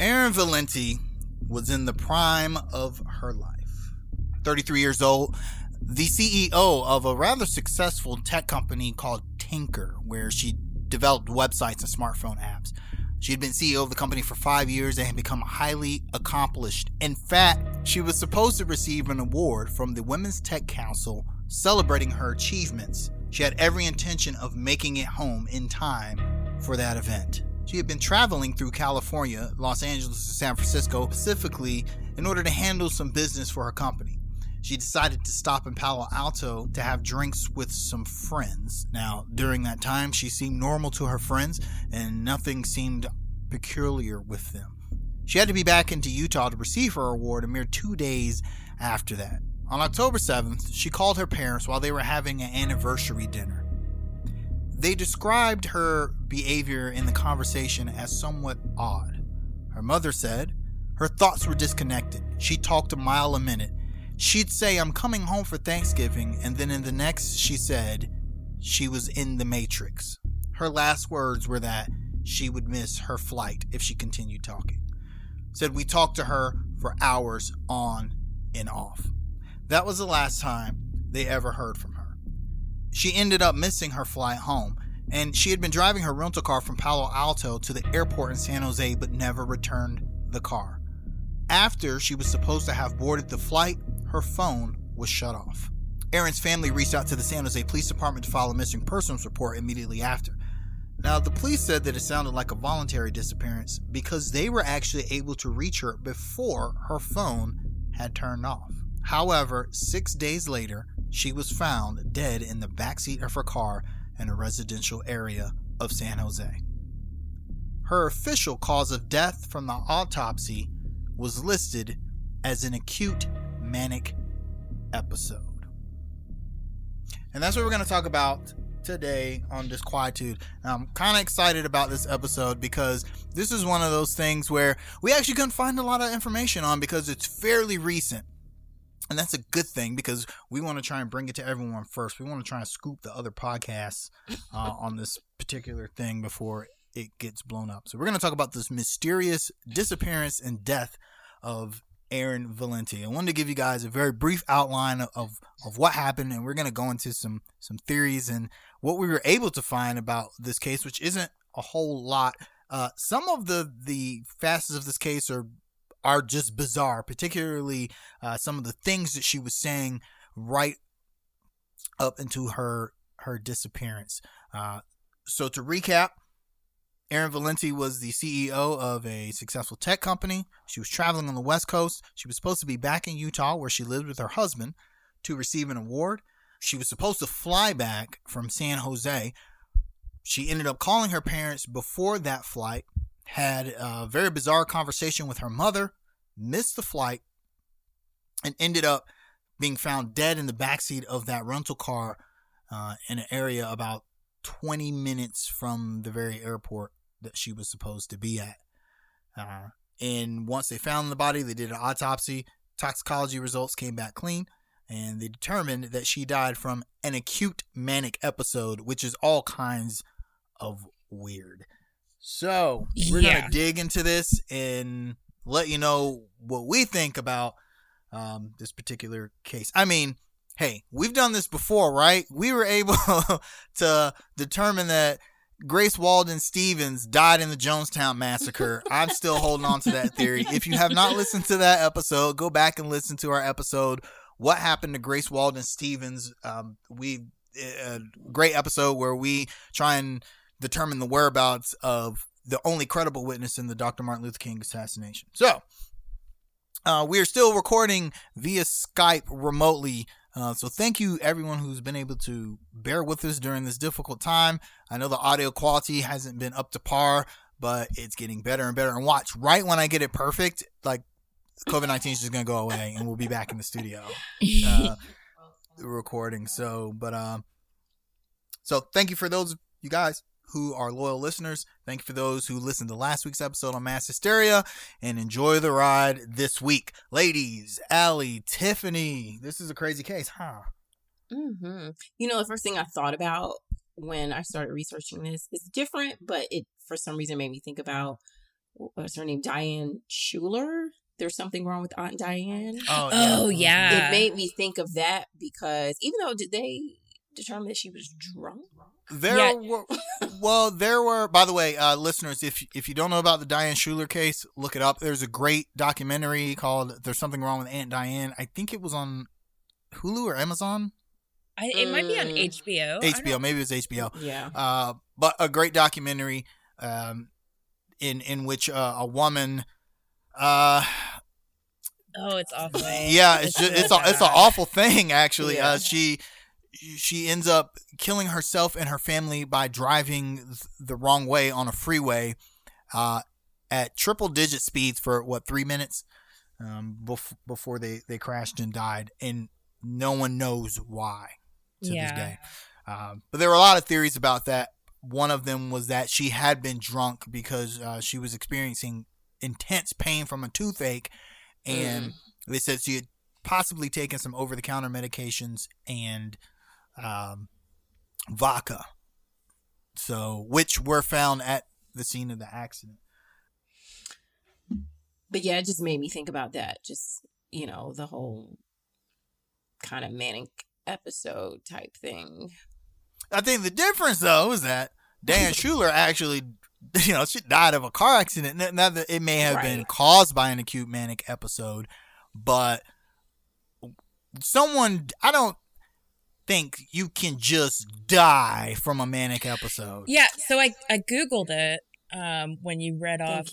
Erin Valenti was in the prime of her life. 33 years old, the CEO of a rather successful tech company called Tinker, where she developed websites and smartphone apps. She had been CEO of the company for 5 years and had become highly accomplished. In fact, she was supposed to receive an award from the Women's Tech Council celebrating her achievements. She had every intention of making it home in time for that event. She had been traveling through California, Los Angeles, and San Francisco specifically in order to handle some business for her company. She decided to stop in Palo Alto to have drinks with some friends. Now, during that time, she seemed normal to her friends and nothing seemed peculiar with them. She had to be back into Utah to receive her award a mere 2 days after that. On October 7th, she called her parents while they were having an anniversary dinner. They described her behavior in the conversation as somewhat odd. Her mother said her thoughts were disconnected. She talked a mile a minute. She'd say, "I'm coming home for Thanksgiving," and then in the next she said she was in the Matrix. Her last words were that she would miss her flight if she continued talking. Said we talked to her for hours on and off. That was the last time they ever heard from her. She ended up missing her flight home, and she had been driving her rental car from Palo Alto to the airport in San Jose but never returned the car. After she was supposed to have boarded the flight, her phone was shut off. Erin's family reached out to the San Jose Police Department to file a missing persons report immediately after. Now, the police said that it sounded like a voluntary disappearance because they were actually able to reach her before her phone had turned off. However, 6 days later, she was found dead in the backseat of her car in a residential area of San Jose. Her official cause of death from the autopsy was listed as an acute manic episode. And that's what we're going to talk about today on Disquietude. Now, I'm kind of excited about this episode because this is one of those things where we actually couldn't find a lot of information on because it's fairly recent. And that's a good thing because we want to try and bring it to everyone first. We want to try and scoop the other podcasts on this particular thing before it gets blown up. So we're going to talk about this mysterious disappearance and death of Erin Valenti. I wanted to give you guys a very brief outline of what happened, and we're going to go into some theories and what we were able to find about this case, which isn't a whole lot. Some of the facets of this case are just bizarre, particularly some of the things that she was saying right up into her disappearance. So to recap, Erin Valenti was the CEO of a successful tech company. She was traveling on the West Coast. She was supposed to be back in Utah where she lived with her husband to receive an award. She was supposed to fly back from San Jose. She ended up calling her parents before that flight, had a very bizarre conversation with her mother, missed the flight, and ended up being found dead in the backseat of that rental car in an area about 20 minutes from the very airport that she was supposed to be at. And once they found the body, they did an autopsy. Toxicology results came back clean, and they determined that she died from an acute manic episode, which is all kinds of weird. So we're going to dig into this and let you know what we think about this particular case. I mean, hey, we've done this before, right? We were able to determine that Grace Walden Stevens died in the Jonestown Massacre. I'm still holding on to that theory. If you have not listened to that episode, go back and listen to our episode, What Happened to Grace Walden Stevens. A great episode where we try and determine the whereabouts of the only credible witness in the Dr. Martin Luther King assassination. So, we are still recording via Skype remotely. So thank you everyone who's been able to bear with us during this difficult time. I know the audio quality hasn't been up to par, but it's getting better and better. And watch, right when I get it perfect, like COVID-19 is just going to go away and we'll be back in the studio recording. So thank you for those of you guys who are loyal listeners. Thank you for those who listened to last week's episode on Mass Hysteria, and enjoy the ride this week. Ladies, Allie, Tiffany, this is a crazy case, huh? Mm-hmm. You know, the first thing I thought about when I started researching this is different, but it for some reason made me think about what's her name? Diane Schuler. There's something wrong with Aunt Diane. Oh, yeah. It made me think of that because even though did they determine that she was drunk? There were, by the way, listeners, if you don't know about the Diane Schuler case, look it up. There's a great documentary called There's Something Wrong with Aunt Diane. I think it was on Hulu or Amazon. It might be on HBO. HBO, maybe it was HBO. Yeah. But a great documentary in which a woman it's awful. Yeah, it's an awful thing actually. Yeah. She ends up killing herself and her family by driving the wrong way on a freeway at triple digit speeds for 3 minutes before they crashed and died, and no one knows why to this day. But there were a lot of theories about that. One of them was that she had been drunk because she was experiencing intense pain from a toothache, and they said she had possibly taken some over-the-counter medications and vodka, which were found at the scene of the accident. But yeah, it just made me think about that. Just, the whole kind of manic episode type thing. I think the difference, though, is that Diane Schuler actually, she died of a car accident. Now that it may have been caused by an acute manic episode, but I don't think you can just die from a manic episode. Yeah, so I Googled it when you read off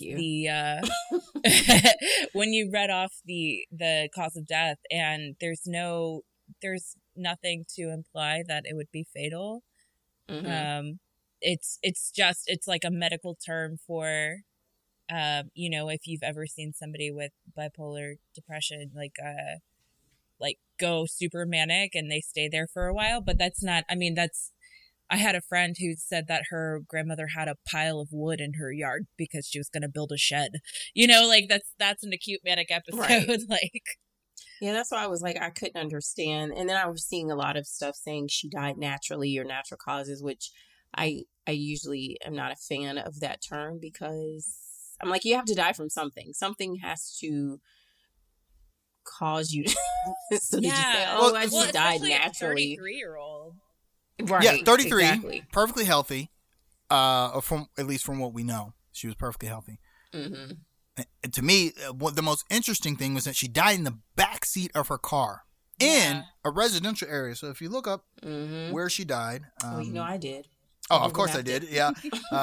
when you read off the cause of death, and there's nothing to imply that it would be fatal. Mm-hmm. It's like a medical term for if you've ever seen somebody with bipolar depression like go super manic and they stay there for a while, but that's not, I had a friend who said that her grandmother had a pile of wood in her yard because she was going to build a shed. That's an acute manic episode. Right. Yeah, that's why I was like, I couldn't understand. And then I was seeing a lot of stuff saying she died naturally or natural causes, which I usually am not a fan of that term because I'm like, you have to die from something. Something has to cause you so did you say, I just died naturally. 33-year-old. Right. Yeah, 33, exactly. perfectly healthy. At least from what we know, she was perfectly healthy. Mm-hmm. And to me, the most interesting thing was that she died in the back seat of her car in a residential area. So if you look up where she died, I did. Oh, of course I did. Yeah,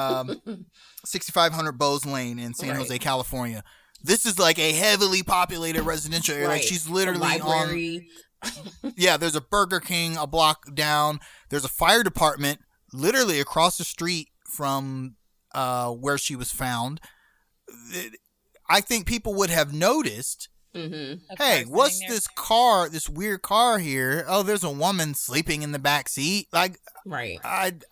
6500 Bowes Lane in San Jose, California. This is like a heavily populated residential area. Like she's literally on. Yeah, there's a Burger King a block down. There's a fire department literally across the street from where she was found. I think people would have noticed. Mm-hmm. Hey, what's this car? This weird car here? Oh, there's a woman sleeping in the back seat. Like, right.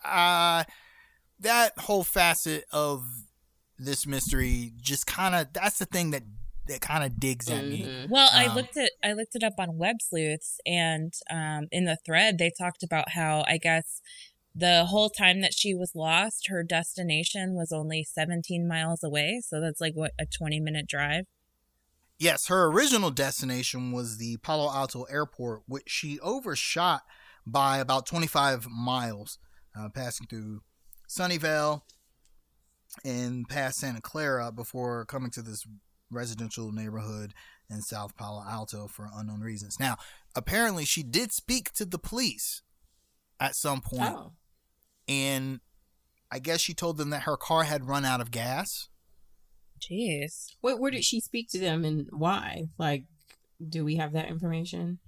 That whole facet of this mystery just kind of, that's the thing that kind of digs at me. Well, I looked it up on Web Sleuths, and in the thread they talked about how I guess the whole time that she was lost, her destination was only 17 miles away. So that's like a 20-minute drive. Yes, her original destination was the Palo Alto Airport, which she overshot by about 25 miles, passing through Sunnyvale and past Santa Clara before coming to this residential neighborhood in South Palo Alto for unknown reasons. Now, apparently she did speak to the police at some point, and I guess she told them that her car had run out of gas. Jeez. Wait, where did she speak to them and why? Like, do we have that information?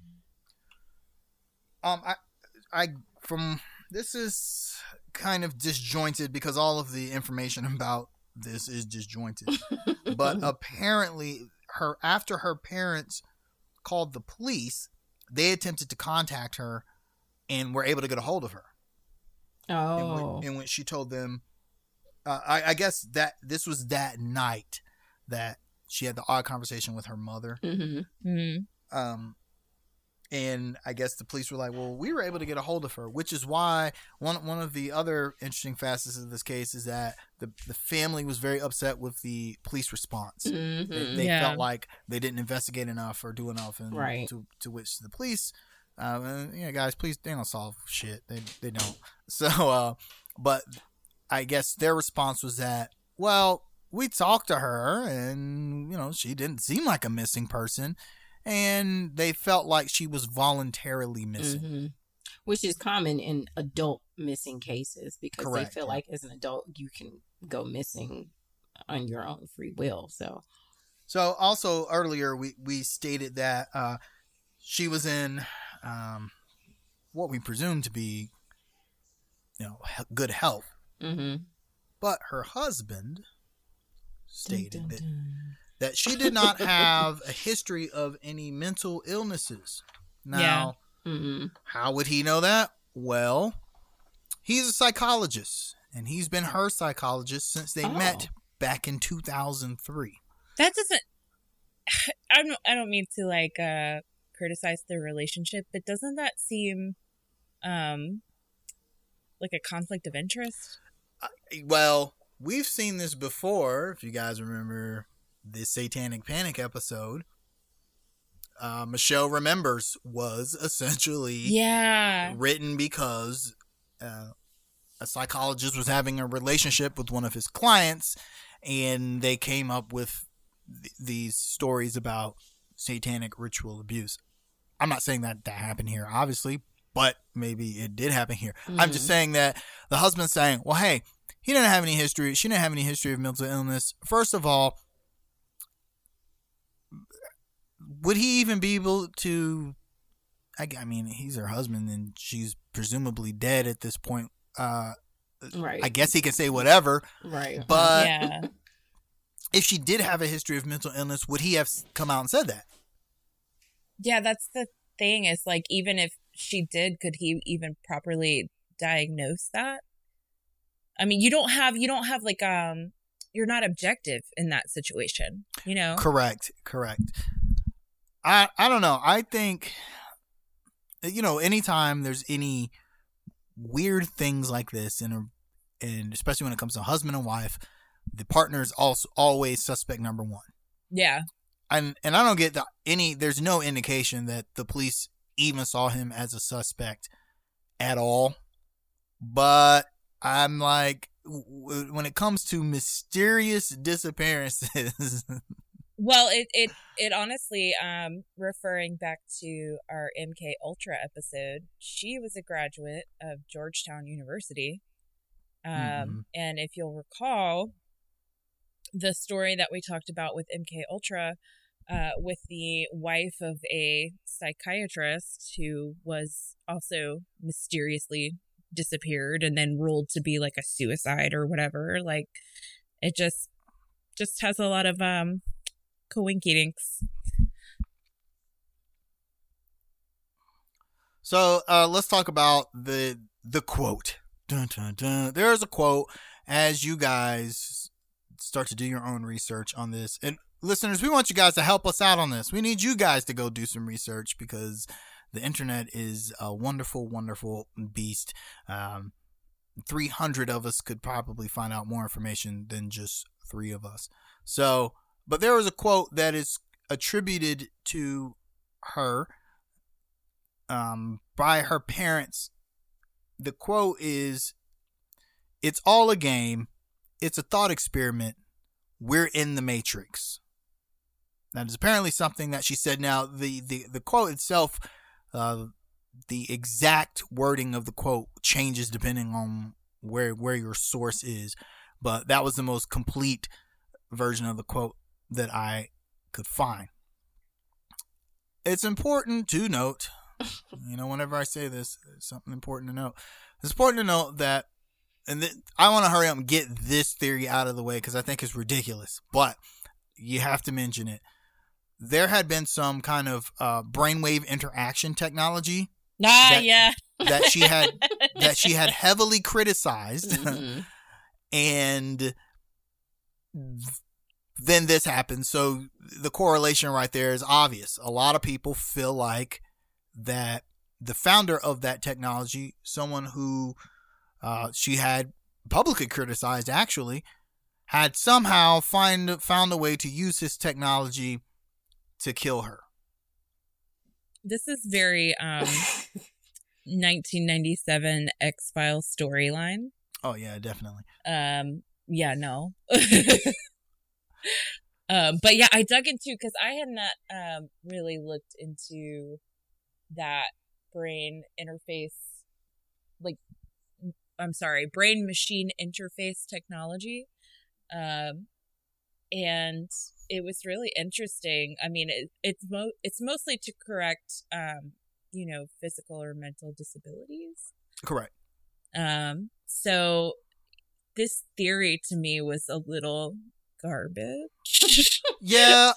This is kind of disjointed because all of the information about this is disjointed. But apparently after her parents called the police, they attempted to contact her and were able to get a hold of her. Oh. In which she told them, I guess that this was that night that she had the odd conversation with her mother. Mm-hmm. Mm-hmm. And I guess the police were like, well, we were able to get a hold of her, which is why one of the other interesting facets of this case is that the family was very upset with the police response. Mm-hmm. They felt like they didn't investigate enough or do enough, and Right. to which the police, guys, please, they don't solve shit. They don't. So, but I guess their response was that, well, we talked to her, and she didn't seem like a missing person. And they felt like she was voluntarily missing. Mm-hmm. Which is common in adult missing cases because Correct, they feel like as an adult you can go missing on your own free will. So also earlier we stated that she was in what we presume to be good health. Mm-hmm. But her husband stated that she did not have a history of any mental illnesses. Now, how would he know that? Well, he's a psychologist, and he's been her psychologist since they met back in 2003. That doesn't... I don't mean to, criticize their relationship, but doesn't that seem, like a conflict of interest? Well, we've seen this before, if you guys remember the Satanic Panic episode. Michelle Remembers was essentially written because a psychologist was having a relationship with one of his clients, and they came up with these stories about satanic ritual abuse. I'm not saying that happened here, obviously, but maybe it did happen here. Mm-hmm. I'm just saying that the husband's saying, well, hey, he didn't have any history. She didn't have any history of mental illness. First of all, would he even be able to... I mean, he's her husband, and she's presumably dead at this point. Right. I guess he can say whatever. Right. But if she did have a history of mental illness, would he have come out and said that? Yeah, that's the thing. Is like, even if she did, could he even properly diagnose that? I mean, you don't have like, you're not objective in that situation, Correct. I don't know. I think, anytime there's any weird things like this, and especially when it comes to husband and wife, the partner is also always suspect number one. Yeah. And I don't get there's no indication that the police even saw him as a suspect at all. But I'm like, when it comes to mysterious disappearances. Well, it honestly, referring back to our MK Ultra episode, she was a graduate of Georgetown University. And if you'll recall, the story that we talked about with MK Ultra, with the wife of a psychiatrist who was also mysteriously disappeared and then ruled to be like a suicide or whatever, like it just has a lot of coinkydinks. So let's talk about the quote. Dun, dun, dun. There's a quote as you guys start to do your own research on this. And listeners, we want you guys to help us out on this. We need you guys to go do some research because the internet is a wonderful, wonderful beast. 300 of us could probably find out more information than just 3 of us. So, but there was a quote that is attributed to her by her parents. The quote is, "It's all a game. It's a thought experiment. We're in the Matrix." That is apparently something that she said. Now, the quote itself, the exact wording of the quote changes depending on where your source is. But that was the most complete version of the quote that I could find. It's important to note, whenever I say this, it's something important to note. It's important to note that, and I want to hurry up and get this theory out of the way because I think it's ridiculous, but you have to mention it. There had been some kind of brainwave interaction technology that she had heavily criticized, and then this happened. So the correlation right there is obvious. A lot of people feel like that the founder of that technology, someone who she had publicly criticized, actually, had somehow found a way to use his technology to kill her. This is very 1997 X-Files storyline. Oh yeah, definitely. Yeah, no. But yeah, I dug into, because I had not really looked into that brain interface, brain machine interface technology. And it was really interesting. I mean, it's mostly to correct, physical or mental disabilities. Correct. So this theory to me was a little garbage. Yeah,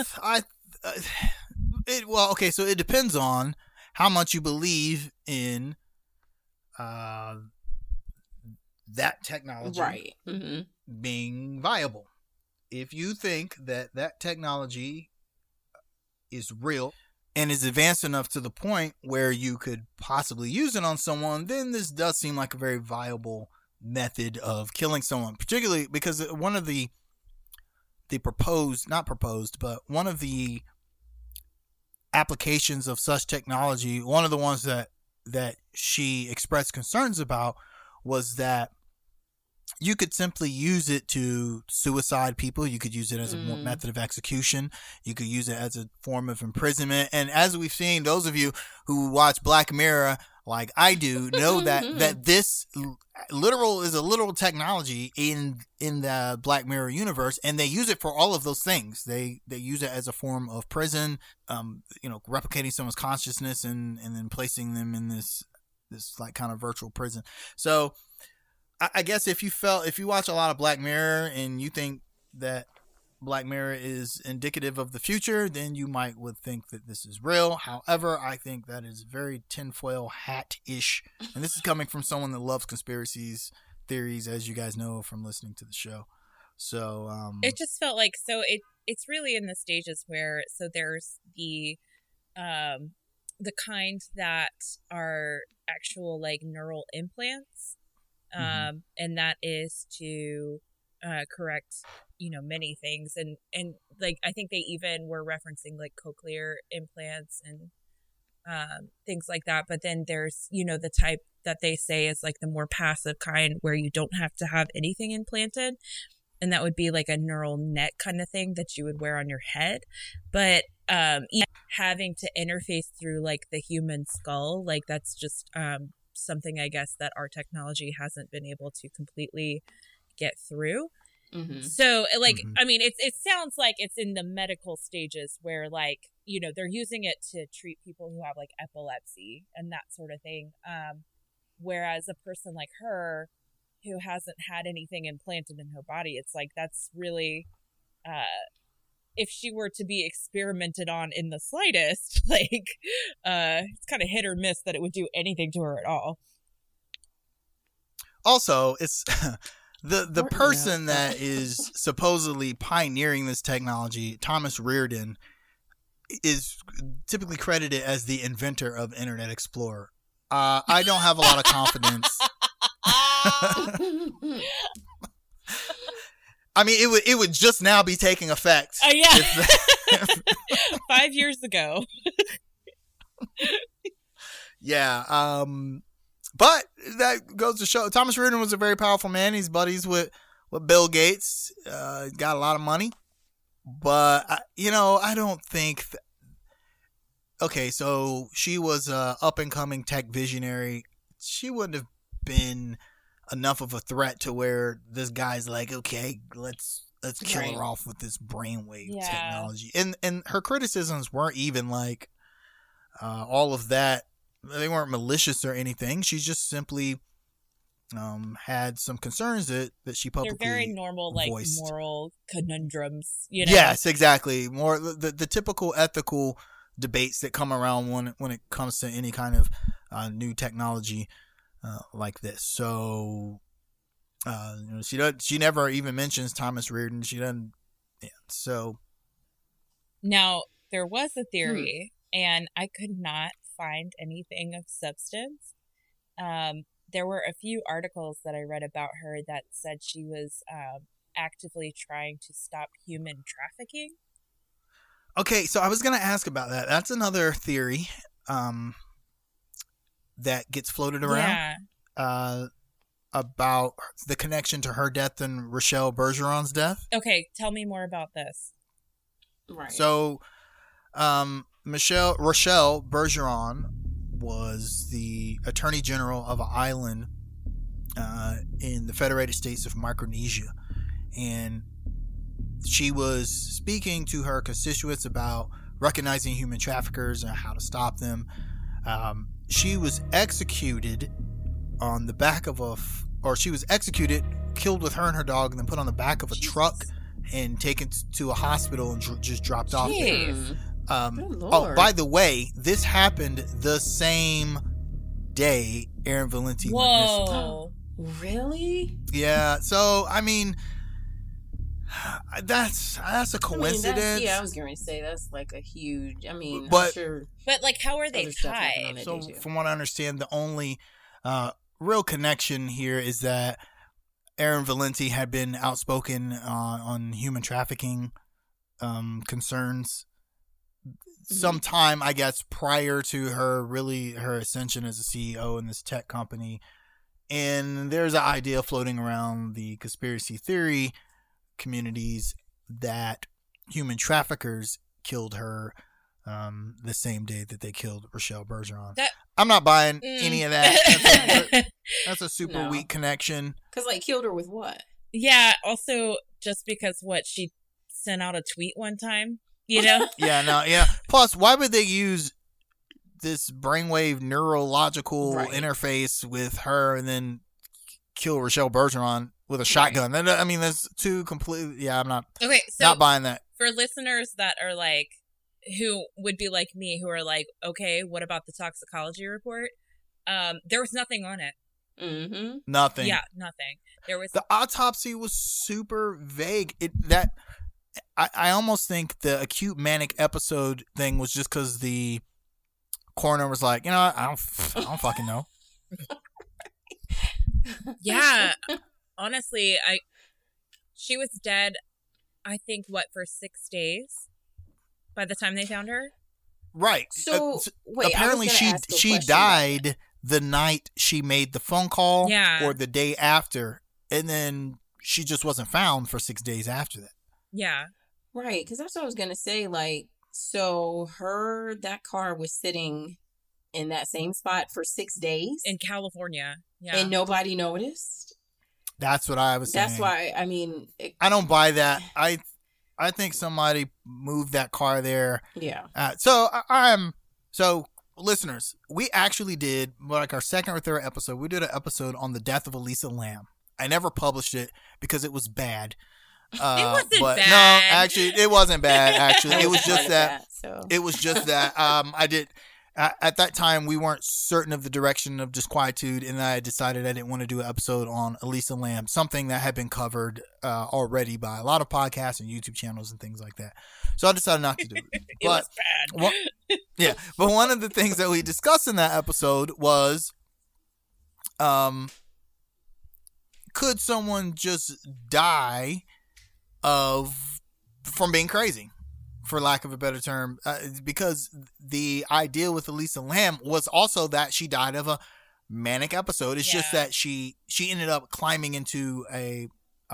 okay, so it depends on how much you believe in that technology, right? Mm-hmm. being viable. If you think that technology is real and is advanced enough to the point where you could possibly use it on someone, then this does seem like a very viable method of killing someone, particularly because one of the one of the applications of such technology, one of the ones that she expressed concerns about, was that you could simply use it to suicide people. You could use it as a method of execution. You could use it as a form of imprisonment. And as we've seen, those of you who watch Black Mirror, like I do, know that this is a literal technology in the Black Mirror universe, and they use it for all of those things. They use it as a form of prison, replicating someone's consciousness and then placing them in this like kind of virtual prison. So I guess if you watch a lot of Black Mirror and you think that Black Mirror is indicative of the future, then you would think that this is real. However, I think that is very tinfoil hat-ish. And this is coming from someone that loves conspiracies theories, as you guys know from listening to the show. So it just felt like, so it's really in the stages where, so there's the kind that are actual like neural implants. And that is to correct, many things. And like, I think they even were referencing like cochlear implants and things like that. But then there's, the type that they say is like the more passive kind where you don't have to have anything implanted. And that would be like a neural net kind of thing that you would wear on your head. But having to interface through like the human skull, like that's just something, I guess, that our technology hasn't been able to completely get through. So like, I mean, it sounds like it's in the medical stages where like, they're using it to treat people who have like epilepsy and that sort of thing. Whereas a person like her who hasn't had anything implanted in her body, it's like, that's really, if she were to be experimented on in the slightest, like, it's kind of hit or miss that it would do anything to her at all. Also, it's the person that is supposedly pioneering this technology, Thomas Reardon, is typically credited as the inventor of Internet Explorer. I don't have a lot of confidence. I mean, it would just now be taking effect. Yeah. 5 years ago. Yeah. But that goes to show Thomas Reardon was a very powerful man. He's buddies with Bill Gates. He's got a lot of money. But, I don't think... Okay, so she was a up-and-coming tech visionary. She wouldn't have been enough of a threat to where this guy's like, okay, let's kill her off with this brainwave technology. And her criticisms weren't even like all of that. They weren't malicious or anything. She just simply had some concerns that she publicly They're very normal, voiced. Like moral conundrums. Yes, exactly. More the typical ethical debates that come around when it comes to any kind of new technology like this. So she never even mentions Thomas Reardon. She doesn't. Yeah. So now there was a theory, and I could not find anything of substance. There were a few articles that I read about her that said she was actively trying to stop human trafficking. Okay, so I was going to ask about that. That's another theory that gets floated around about the connection to her death and Rochelle Bergeron's death. Okay, tell me more about this. Right. So, Rochelle Bergeron was the Attorney General of an island in the Federated States of Micronesia, and she was speaking to her constituents about recognizing human traffickers and how to stop them. She was executed on the back of killed with her and her dog, and then put on the back of a truck and taken to a hospital and just dropped off there. By the way, this happened the same day Erin Valenti went missing. Whoa. Really? Yeah. So, I mean, that's a coincidence. I was going to say that's like a huge. I mean, But- I'm sure. But like, how are they Other stuff happened on tied? it. So, They do. from what I understand, the only real connection here is that Erin Valenti had been outspoken on human trafficking concerns sometime, I guess, prior to her ascension as a CEO in this tech company. And there's an idea floating around the conspiracy theory communities that human traffickers killed her the same day that they killed Rochelle Bergeron. I'm not buying any of that. That's a super No. weak connection. Because, like, killed her with what? Yeah. Also, just because she sent out a tweet one time, you know? Yeah. Plus, why would they use this brainwave neurological interface with her and then kill Rochelle Bergeron with a shotgun? I mean, that's two completely. Yeah, I'm not. Okay, so not buying that. For listeners that are like, who would be like me, who are like, okay, what about the toxicology report? There was nothing on it. Mm-hmm. Nothing. Yeah, nothing. There was The autopsy was super vague. I almost think the acute manic episode thing was just because the coroner was like, I don't fucking know. Yeah. Honestly, she was dead, I think, for 6 days by the time they found her? Right. So, wait, apparently I was gonna ask a she question died the night she made the phone call, Yeah. or the day after, and then she just wasn't found for 6 days after that. Yeah. Right, because that's what I was going to say. Like, so that car was sitting in that same spot for 6 days? In California. Yeah. And nobody noticed? That's what I was saying. That's why, I mean... I don't buy that. I think somebody moved that car there. Yeah. So listeners, we actually did like our second or third episode. We did an episode on the death of Elisa Lam. I never published it because it was bad. It wasn't but bad. No, actually, it wasn't bad. Actually, I it was was just part of that. So. It was just that. I did. At that time, we weren't certain of the direction of Disquietude, and I decided I didn't want to do an episode on Elisa Lam, something that had been covered already by a lot of podcasts and YouTube channels and things like that. So I decided not to do it. It was bad. Yeah, but one of the things that we discussed in that episode was, could someone just die from being crazy, for lack of a better term? Because the idea with Elisa Lam was also that she died of a manic episode. It's just that she ended up climbing into a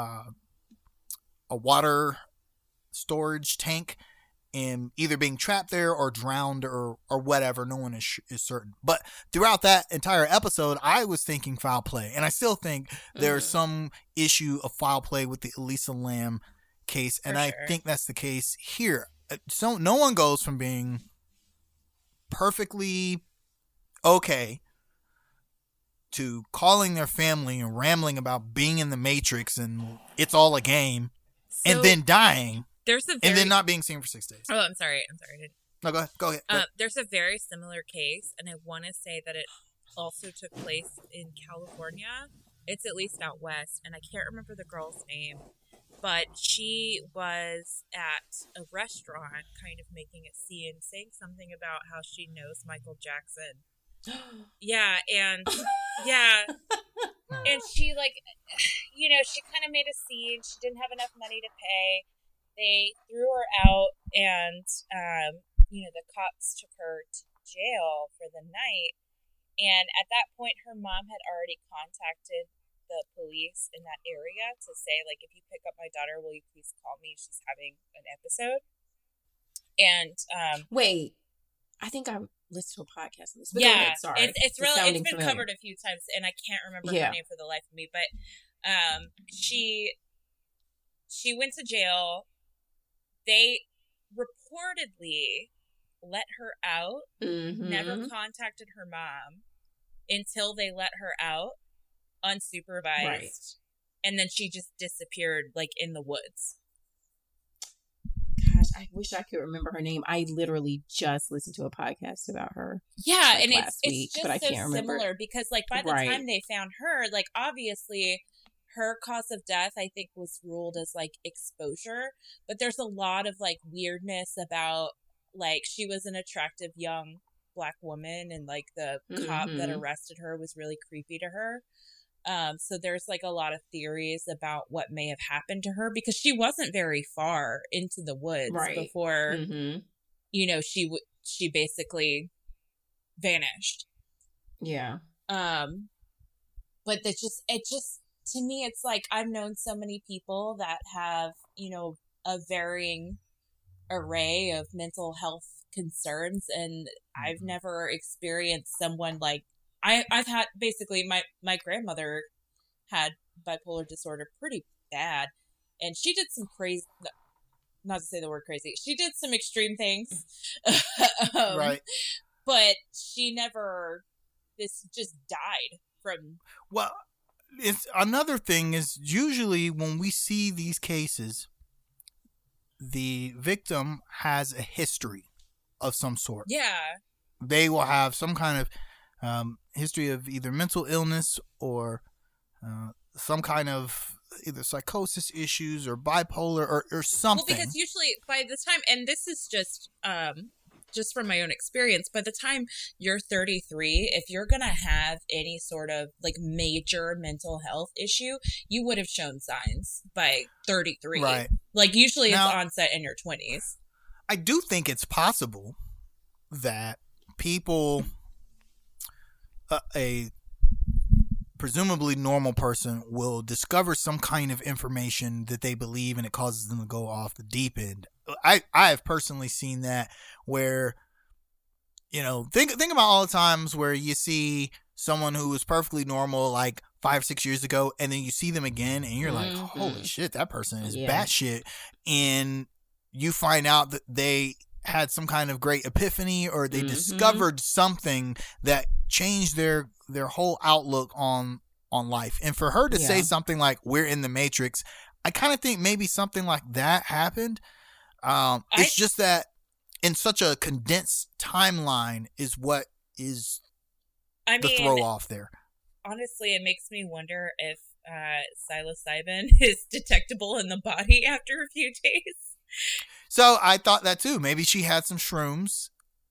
water storage tank and either being trapped there or drowned or whatever. No one is certain. But throughout that entire episode, I was thinking foul play, and I still think there's some issue of foul play with the Elisa Lam case, and I think that's the case here. So no one goes from being perfectly okay to calling their family and rambling about being in the Matrix and it's all a game, and then dying. And then not being seen for 6 days. Oh, I'm sorry. No, go ahead. Go ahead. There's a very similar case, and I want to say that it also took place in California. It's at least out west, and I can't remember the girl's name, but she was at a restaurant kind of making a scene, saying something about how she knows Michael Jackson. Yeah, and and she, like, you know, she kind of made a scene. She didn't have enough money to pay. They threw her out, and you know, the cops took her to jail for the night. And at that point, her mom had already contacted the police in that area to say, like, if you pick up my daughter, will you please call me? She's having an episode. And wait, I think I listened to a podcast on this. But yeah, go ahead, sorry. It's been familiar. covered a few times, and I can't remember her name for the life of me. But she went to jail. They reportedly let her out, never contacted her mom until they let her out unsupervised. Right. And then she just disappeared, like, in the woods. Gosh, I wish I could remember her name. I literally just listened to a podcast about her. Yeah, like, and it's just but I so can't remember. similar because, like, by the time they found her, like, obviously her cause of death, I think, was ruled as, like, exposure. But there's a lot of, like, weirdness about, like, she was an attractive young Black woman, and, like, the cop that arrested her was really creepy to her. So there's, like, a lot of theories about what may have happened to her because she wasn't very far into the woods before, you know, she basically vanished. Yeah. But it just, to me, it's like, I've known so many people that have, you know, a varying array of mental health concerns, and I've never experienced someone like, I've had, basically, my grandmother had bipolar disorder pretty bad, and she did some crazy, not to say the word crazy, she did some extreme things. Right. But she never, this just died from. Well, it's another thing is usually when we see these cases, the victim has a history of some sort. Yeah. They will have some kind of history of either mental illness or some kind of either psychosis issues or bipolar or something. Well, because usually by the time, and this is just from my own experience, by the time you're 33, if you're going to have any sort of, like, major mental health issue, you would have shown signs by 33. Right. Like, usually it's onset in your 20s. I do think it's possible that people, a presumably normal person, will discover some kind of information that they believe and it causes them to go off the deep end. I have personally seen that where, you know, think about all the times where you see someone who was perfectly normal like 5-6 years ago, and then you see them again and you're like, holy shit, that person is batshit. And you find out that they had some kind of great epiphany, or they discovered something that changed their whole outlook on life. And for her to say something like, we're in the Matrix, I kind of think maybe something like that happened. It's just that in such a condensed timeline is what is the throw off there. Honestly, it makes me wonder if psilocybin is detectable in the body after a few days. So I thought that too. Maybe she had some shrooms.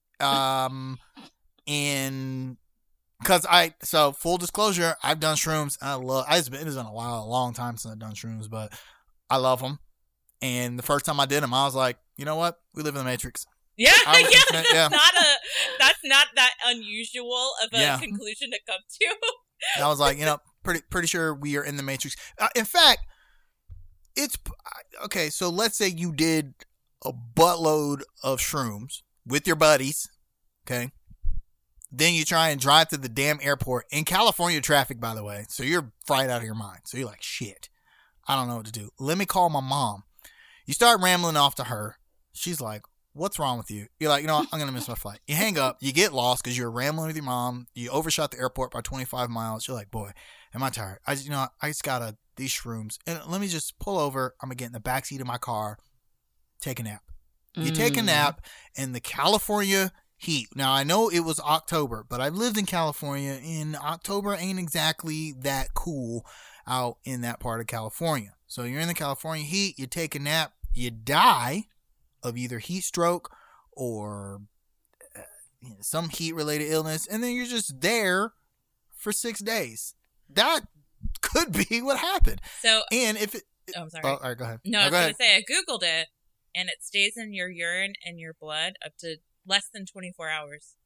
And because so full disclosure, I've done shrooms. It's been a long time since I've done shrooms, but I love them. And the first time I did them, I was like, you know what? We live in the Matrix. Yeah, that's not that unusual of a conclusion to come to. I was like, you know, pretty sure we are in the Matrix. In fact, it's okay. So let's say you did a buttload of shrooms with your buddies. Okay. Then you try and drive to the damn airport in California traffic, by the way. So you're fried out of your mind. So you're like, shit, I don't know what to do. Let me call my mom. You start rambling off to her. She's like, what's wrong with you? You're like, you know what? I'm going to miss my flight. You hang up. You get lost because you're rambling with your mom. You overshot the airport by 25 miles. You're like, boy, am I tired? I just got these shrooms. And let me just pull over. I'm going to get in the backseat of my car, take a nap. You take a nap in the California heat. Now, I know it was October, but I've lived in California, and October ain't exactly that cool out in that part of California. So you're in the California heat, you take a nap, you die of either heat stroke or some heat related illness, and then you're just there for 6 days. That could be what happened. So, and if it, I'm sorry. all right, go ahead. No, I was go going ahead. to say, I Googled it, and it stays in your urine and your blood up to less than 24 hours.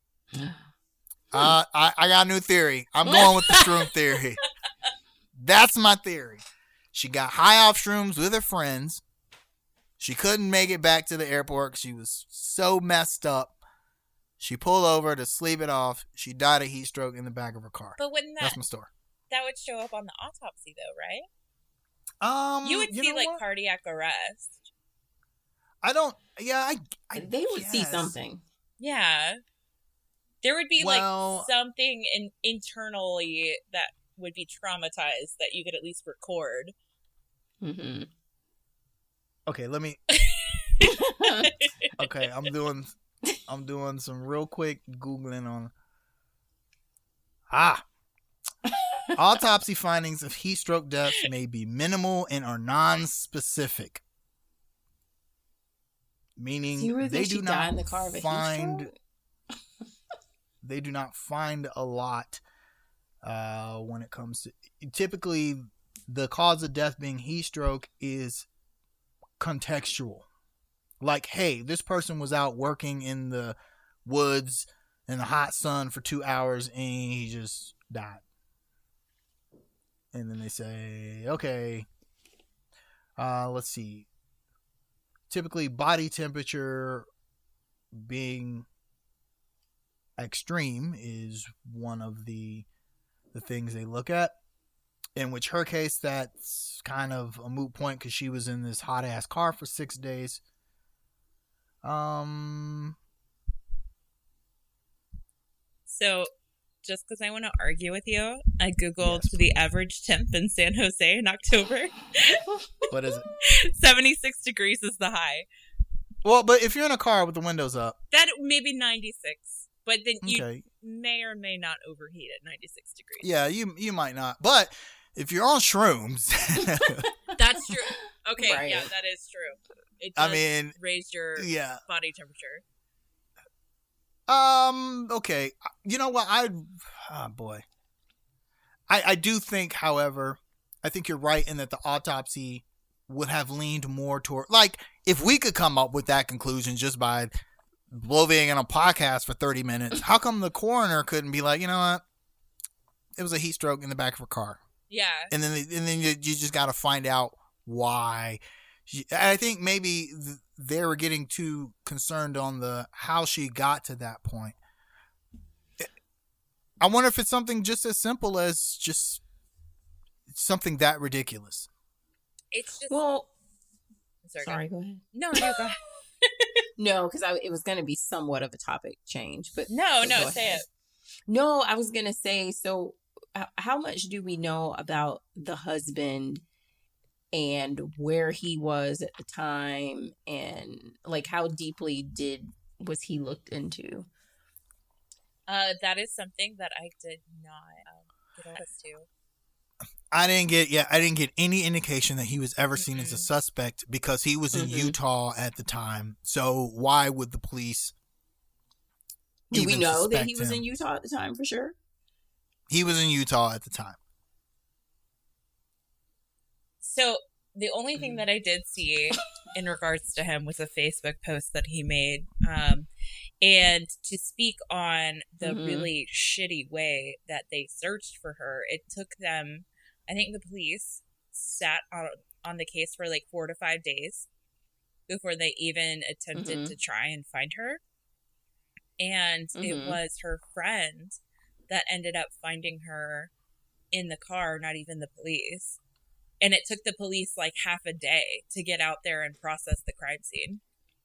I got a new theory. I'm going with the shroom theory. That's my theory. She got high off shrooms with her friends. She couldn't make it back to the airport. She was so messed up. She pulled over to sleep it off. She died of heat stroke in the back of her car. But wouldn't That's my story. that would show up on the autopsy, though, right? You would see, like, what? cardiac arrest. I don't. Yeah, they would see guess. something. Yeah. There would be, Well- like, something internally that would be traumatized that you could at least record. Mm-hmm. Okay, let me. Okay, I'm doing some real quick Googling on. Autopsy findings of heat stroke deaths may be minimal and are non-specific. Meaning So you really they think do she died not in the car of a heat find stroke? they do not find a lot when it comes to, typically the cause of death being heat stroke is contextual. Like, hey, this person was out working in the woods in the hot sun for 2 hours and he just died. And then they say, okay, let's see. Typically, body temperature being extreme is one of the things they look at. In which her case, that's kind of a moot point because she was in this hot ass car for 6 days. So, just because I want to argue with you, I Googled the average temp in San Jose in October. What is it? 76 degrees is the high. Well, but if you're in a car with the windows up, That maybe 96, but then you okay, may or may not overheat at 96 degrees. yeah, you might not. But if you're on shrooms, That's true. Okay, Right. yeah, that is true. It I does mean, raise your yeah. body temperature. Okay. You know what? I do think, however, I think you're right in that the autopsy would have leaned more toward, like, if we could come up with that conclusion just by bloviating on a podcast for 30 minutes, how come the coroner couldn't be like, you know what? It was a heat stroke in the back of her car. Yeah. And then you just got to find out why. I think maybe they were getting too concerned on how she got to that point. I wonder if it's something just as simple as just something that ridiculous. It's just. Well, Sorry, go ahead. No, go ahead. No, because it was going to be somewhat of a topic change, but No, go say ahead. it. No, I was going to say, so how much do we know about the husband and where he was at the time, and like how deeply was he looked into? That is something that I did not get access to. I didn't get any indication that he was ever seen as a suspect because he was in Utah at the time. So why would the police? Do we even know that suspect he was him? in Utah at the time for sure? He was in Utah at the time. So the only thing that I did see in regards to him was a Facebook post that he made. And to speak on the really shitty way that they searched for her, it took them, I think the police sat on the case for like 4 to 5 days before they even attempted to try and find her. And it was her friend that ended up finding her in the car, not even the police. And it took the police like half a day to get out there and process the crime scene.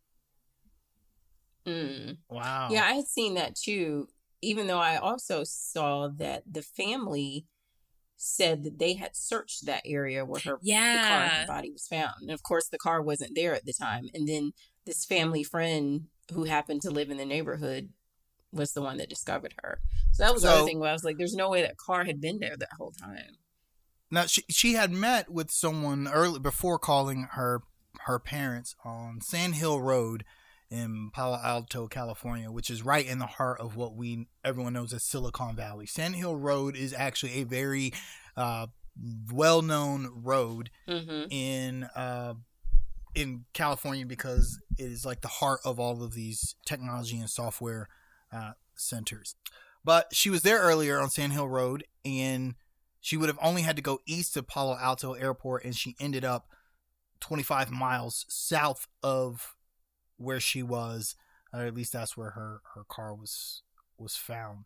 Wow. Yeah, I had seen that too, even though I also saw that the family said that they had searched that area where the car and her body was found. And of course, the car wasn't there at the time. And then this family friend who happened to live in the neighborhood was the one that discovered her. So that was the other thing where I was like, there's no way that car had been there that whole time. Now, she had met with someone early before calling her parents on Sand Hill Road in Palo Alto, California, which is right in the heart of what everyone knows as Silicon Valley. Sand Hill Road is actually a very well-known road in California because it is like the heart of all of these technology and software centers. But she was there earlier on Sand Hill Road, and she would have only had to go east of Palo Alto Airport, and she ended up 25 miles south of where she was. At least that's where her car was found.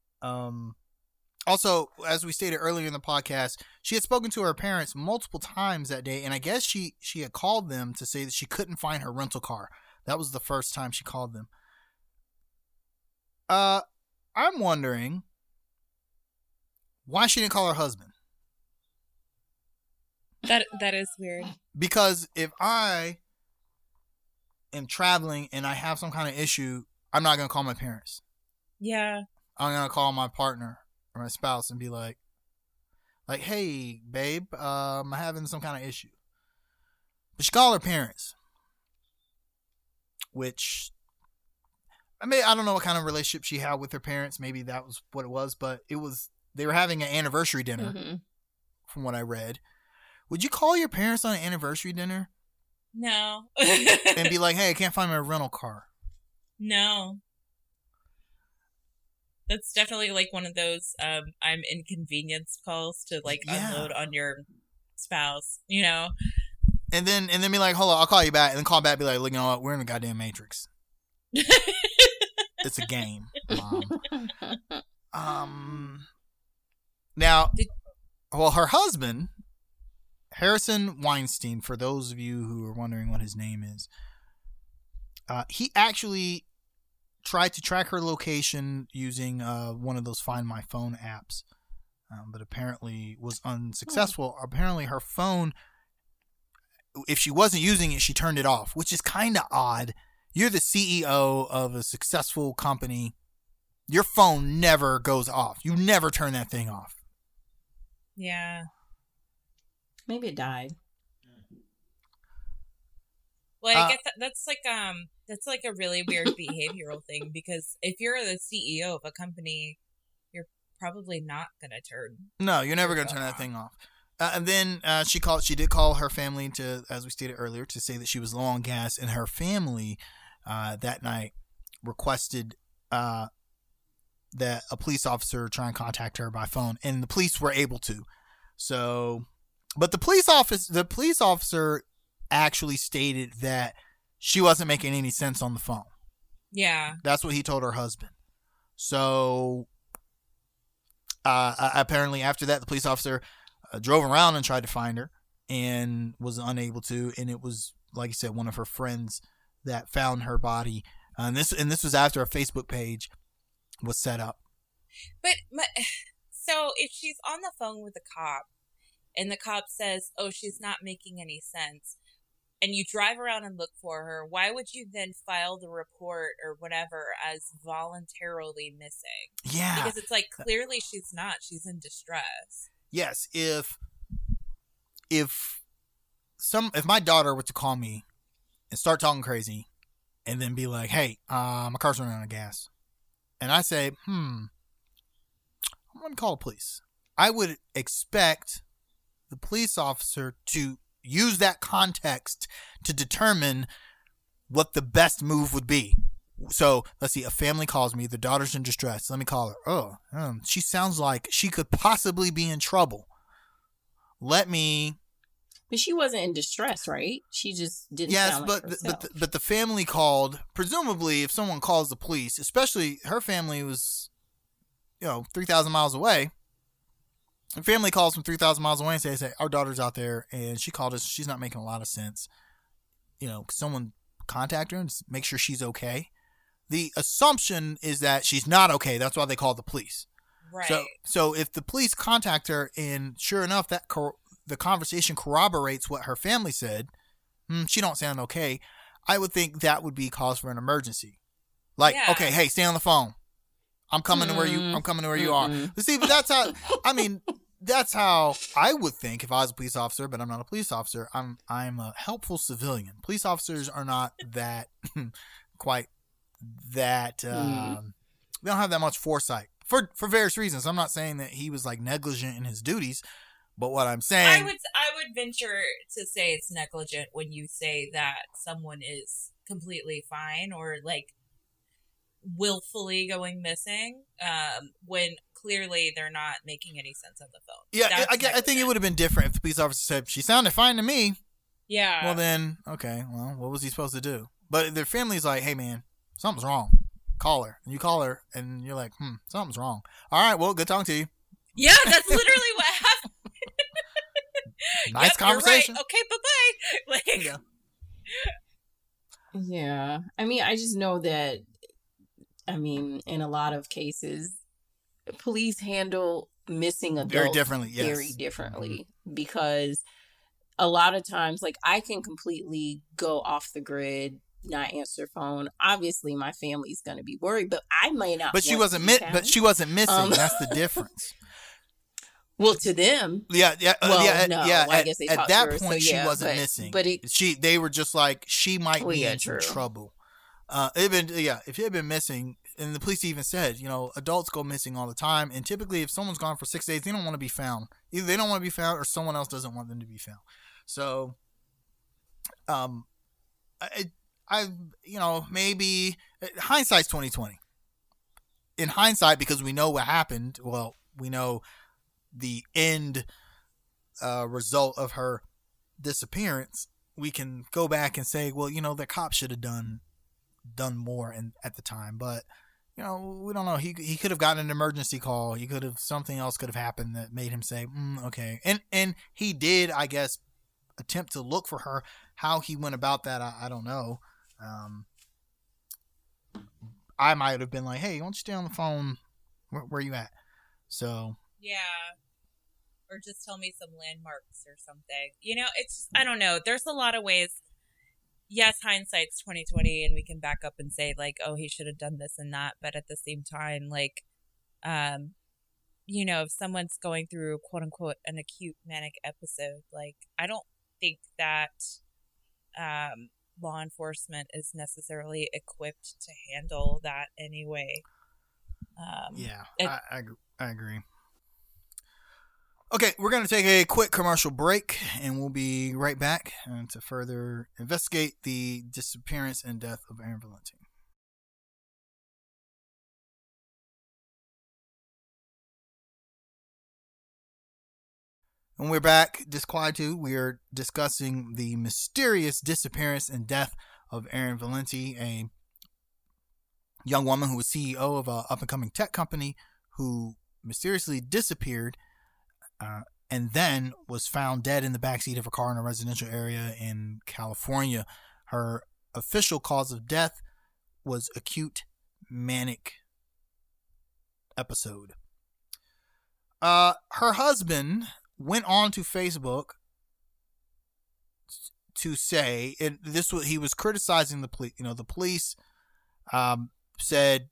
Also, as we stated earlier in the podcast, she had spoken to her parents multiple times that day, and I guess she had called them to say that she couldn't find her rental car. That was the first time she called them. I'm wondering why she didn't call her husband. That is weird. Because if I am traveling and I have some kind of issue, I'm not going to call my parents. Yeah. I'm going to call my partner or my spouse and be like, hey, babe, I'm having some kind of issue. But she called her parents, which, I mean, I don't know what kind of relationship she had with her parents. Maybe that was what it was, but they were having an anniversary dinner, from what I read. Would you call your parents on an anniversary dinner? No. And be like, hey, I can't find my rental car. No. That's definitely like one of those I'm inconvenienced calls to like unload on your spouse, you know? And then be like, hold on, I'll call you back. And then call back, be like, look, you know what? We're in the goddamn Matrix. It's a game, Mom. Now, her husband, Harrison Weinstein, for those of you who are wondering what his name is, he actually tried to track her location using one of those Find My Phone apps, but apparently was unsuccessful. Apparently her phone, if she wasn't using it, she turned it off, which is kind of odd. You're the CEO of a successful company. Your phone never goes off. You never turn that thing off. Yeah. Maybe it died. Well, I guess that's like a really weird behavioral thing, because if you're the CEO of a company, you're probably not gonna turn. No, you're never gonna turn that thing off. And then she did call her family to, as we stated earlier, to say that she was low on gas, and her family that night requested that a police officer try and contact her by phone, and the police were able to. So, but the police officer actually stated that she wasn't making any sense on the phone. Yeah. That's what he told her husband. So, apparently after that, the police officer drove around and tried to find her and was unable to. And it was, like you said, one of her friends that found her body. And this was after a Facebook page was set up. But so if she's on the phone with the cop and the cop says, "Oh, she's not making any sense," and you drive around and look for her, why would you then file the report or whatever as voluntarily missing? Yeah. Because it's like, clearly she's not. She's in distress. Yes. If my daughter were to call me and start talking crazy and then be like, hey, my car's running out of gas, and I say, I'm going to call the police, I would expect the police officer to use that context to determine what the best move would be. So let's see, a family calls me, the daughter's in distress. Let me call her. Oh, she sounds like she could possibly be in trouble. But she wasn't in distress, right? She just didn't sound like herself. but the family called. Presumably, if someone calls the police, especially her family was, 3,000 miles away. The family calls from 3,000 miles away and say, our daughter's out there and she called us. She's not making a lot of sense. Someone contact her and make sure she's okay. The assumption is that she's not okay. That's why they called the police. Right. So if the police contact her and sure enough, that the conversation corroborates what her family said, she don't sound okay, I would think that would be cause for an emergency. Like, okay, hey, stay on the phone. I'm coming to where you are. See, but that's how, that's how I would think if I was a police officer, but I'm not a police officer. I'm a helpful civilian. Police officers are not that quite that. They don't have that much foresight for various reasons. I'm not saying that he was like negligent in his duties, but what I'm saying, I would venture to say it's negligent when you say that someone is completely fine or like willfully going missing, when clearly they're not making any sense on the phone. Yeah, I think it would have been different if the police officer said, she sounded fine to me. Yeah. Well then, okay, well, what was he supposed to do? But their family's like, hey man, something's wrong. Call her. And you call her and you're like, something's wrong. All right, well, good talking to you. Yeah, that's literally what happened. Nice conversation. Right. Okay, bye-bye. Like, yeah. I mean, I just know that, in a lot of cases, police handle missing adults very differently, yes. Very differently, because a lot of times, like, I can completely go off the grid, not answer phone. Obviously, my family's going to be worried, but I might not. But she wasn't missing. That's the difference. Well, to them, I guess they at that her, point she wasn't missing. But they were just like, she might be in trouble. If it had been missing, and the police even said, adults go missing all the time, and typically if someone's gone for 6 days, they don't want to be found. Either they don't want to be found, or someone else doesn't want them to be found. So, maybe hindsight's 20/20. In hindsight, because we know what happened. Well, we know the end result of her disappearance. We can go back and say, well, the cop should have done more at the time, but we don't know. He could have gotten an emergency call. Something else could have happened that made him say, okay. And he did, I guess, attempt to look for her. How he went about that, I don't know. I might have been like, hey, why don't you stay on the phone? Where you at? So yeah. Or just tell me some landmarks or something. It's just, I don't know. There's a lot of ways. Yes, hindsight's 20/20, and we can back up and say like, oh, he should have done this and that. But at the same time, like, if someone's going through quote unquote an acute manic episode, like, I don't think that law enforcement is necessarily equipped to handle that anyway. I agree. Okay, we're going to take a quick commercial break, and we'll be right back to further investigate the disappearance and death of Erin Valenti. And we're back, Disquietude. We are discussing the mysterious disappearance and death of Erin Valenti, a young woman who was CEO of an up-and-coming tech company who mysteriously disappeared and then was found dead in the backseat of a car in a residential area in California. Her official cause of death was acute manic episode. Her husband went on to Facebook to say, he was criticizing the police. The police said,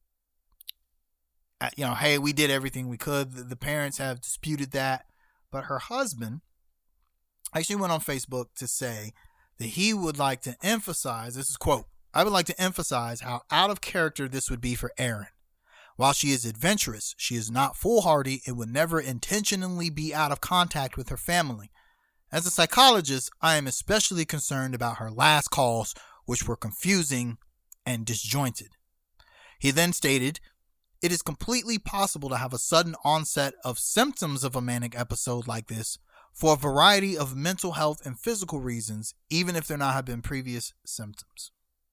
hey, we did everything we could. The parents have disputed that. But her husband actually went on Facebook to say that he would like to emphasize, this is quote, I would like to emphasize how out of character this would be for Erin. While she is adventurous, she is not foolhardy and would never intentionally be out of contact with her family. As a psychologist, I am especially concerned about her last calls, which were confusing and disjointed. He then stated, it is completely possible to have a sudden onset of symptoms of a manic episode like this for a variety of mental health and physical reasons, even if there not have been previous symptoms.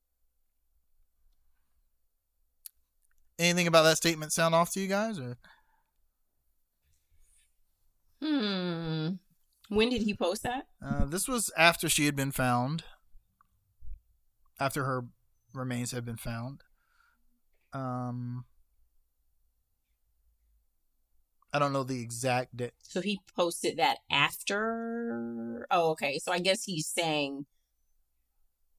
Anything about that statement sound off to you guys? Or? When did he post that? This was after she had been found. After her remains had been found. I don't know the exact date. So he posted that after. Oh, okay. So I guess he's saying,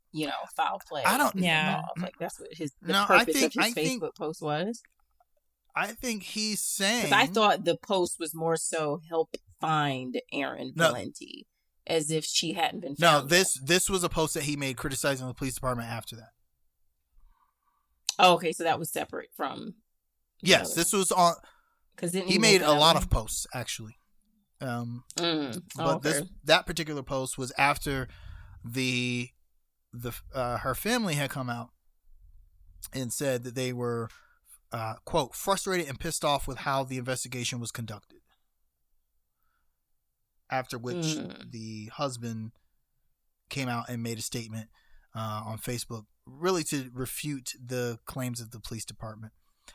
foul play. I don't. Yeah. Like that's what the purpose of his Facebook post was. I think he's saying... Because I thought the post was more so help find Erin Valenti, as if she hadn't been found. No, this was a post that he made criticizing the police department after that. Oh, okay, so that was separate from... Yes, this was on... Because he made a lot of posts, actually. But that particular post was after her family had come out and said that they were, quote, frustrated and pissed off with how the investigation was conducted. After which the husband came out and made a statement on Facebook, really to refute the claims of the police department.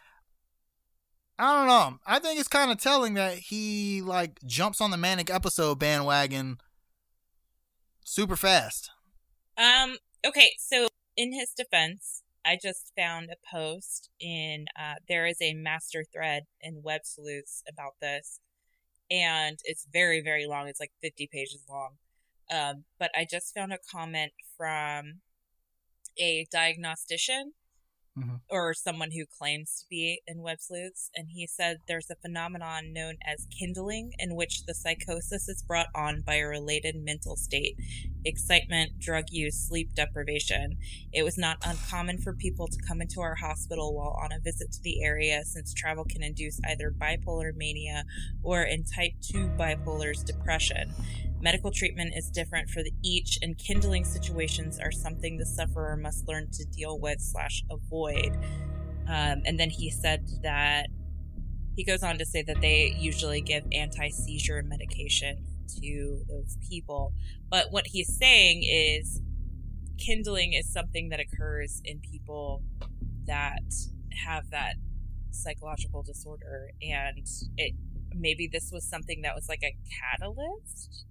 I don't know. I think it's kind of telling that he like jumps on the manic episode bandwagon super fast. Okay, so in his defense, I just found a post in there is a master thread in Web Sleuths about this, and it's very, very long. It's like 50 pages long. But I just found a comment from a diagnostician or someone who claims to be in Web Sleuths, and he said there's a phenomenon known as kindling in which the psychosis is brought on by a related mental state, excitement, drug use, sleep deprivation. It was not uncommon for people to come into our hospital while on a visit to the area, since travel can induce either bipolar mania or, in type 2 bipolar's, depression. Medical treatment is different for each, and kindling situations are something the sufferer must learn to deal with / avoid. And then he said that, he goes on to say that they usually give anti-seizure medication to those people. But what he's saying is kindling is something that occurs in people that have that psychological disorder, and maybe this was something that was like a catalyst.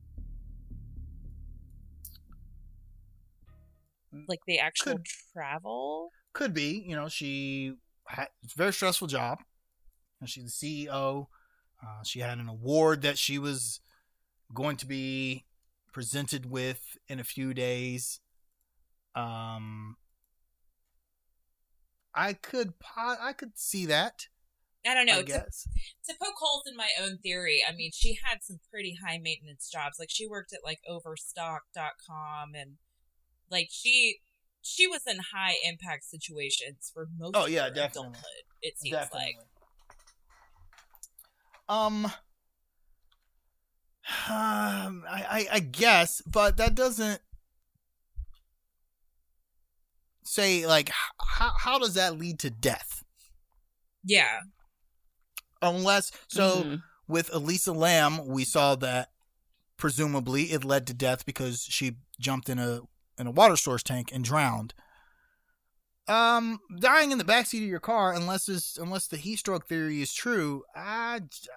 Like the actual travel? Could be. You know, it's a very stressful job. She's the CEO. She had an award that she was going to be presented with in a few days. I could see that. I don't know. I guess. To poke holes in my own theory, I mean, she had some pretty high maintenance jobs. Like, she worked at like Overstock.com, and like she was in high impact situations for most of her adulthood, it seems like. I guess, but that doesn't say like how does that lead to death? Yeah. Unless with Elisa Lam, we saw that presumably it led to death because she jumped in a water storage tank and drowned. Dying in the backseat of your car, unless the heat stroke theory is true, I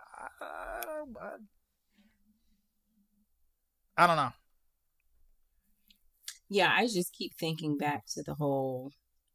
don't know. Yeah, I just keep thinking back to the whole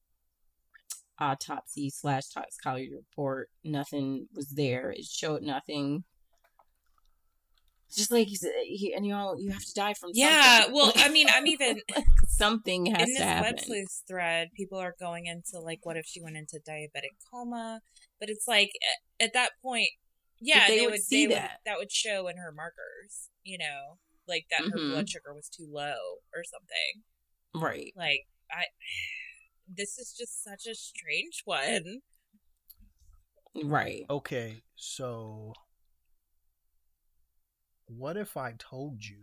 autopsy / toxicology report. Nothing was there. It showed nothing. Just like he said, and you have to die from something. Yeah, well, I mean, I'm even... something has to happen. In this Web Sleuths thread, people are going into, like, what if she went into diabetic coma? But it's like, at that point, yeah, they would see that. That would show in her markers, you know? Like, that her blood sugar was too low or something. Right. Like, this is just such a strange one. Right. Okay, so... what if I told you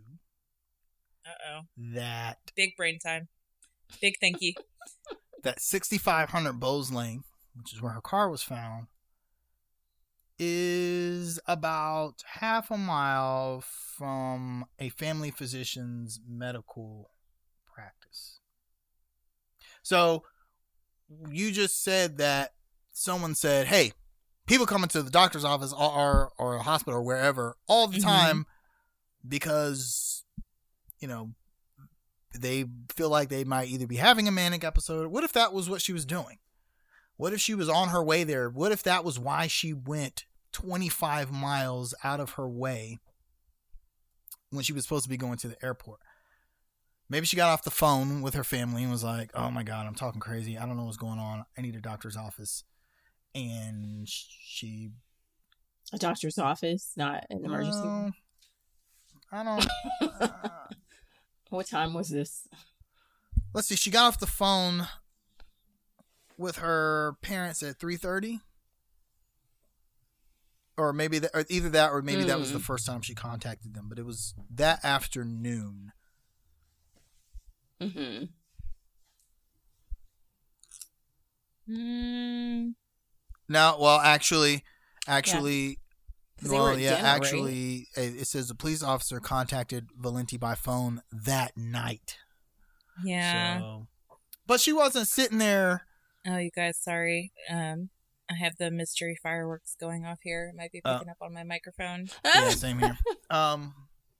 that... Big brain time. Big thank you. That 6500 Bowes Lane, which is where her car was found, is about half a mile from a family physician's medical practice. So, you just said that someone said, hey, people come into the doctor's office or a hospital or wherever all the time because, you know, they feel like they might either be having a manic episode. What if that was what she was doing? What if she was on her way there? What if that was why she went 25 miles out of her way when she was supposed to be going to the airport? Maybe she got off the phone with her family and was like, oh my God, I'm talking crazy. I don't know what's going on. I need a doctor's office. and she... A doctor's office, not an emergency room. I don't... What time was this? Let's see. She got off the phone with her parents at 3:30. Or maybe that, or either that, or maybe that was the first time she contacted them. But it was that afternoon. Mm-hmm. No, well, actually, they were at dinner, actually, it says the police officer contacted Valenti by phone that night. Yeah. So, but she wasn't sitting there. Oh, you guys, sorry. I have the mystery fireworks going off here. It might be picking up on my microphone. Yeah, same here. I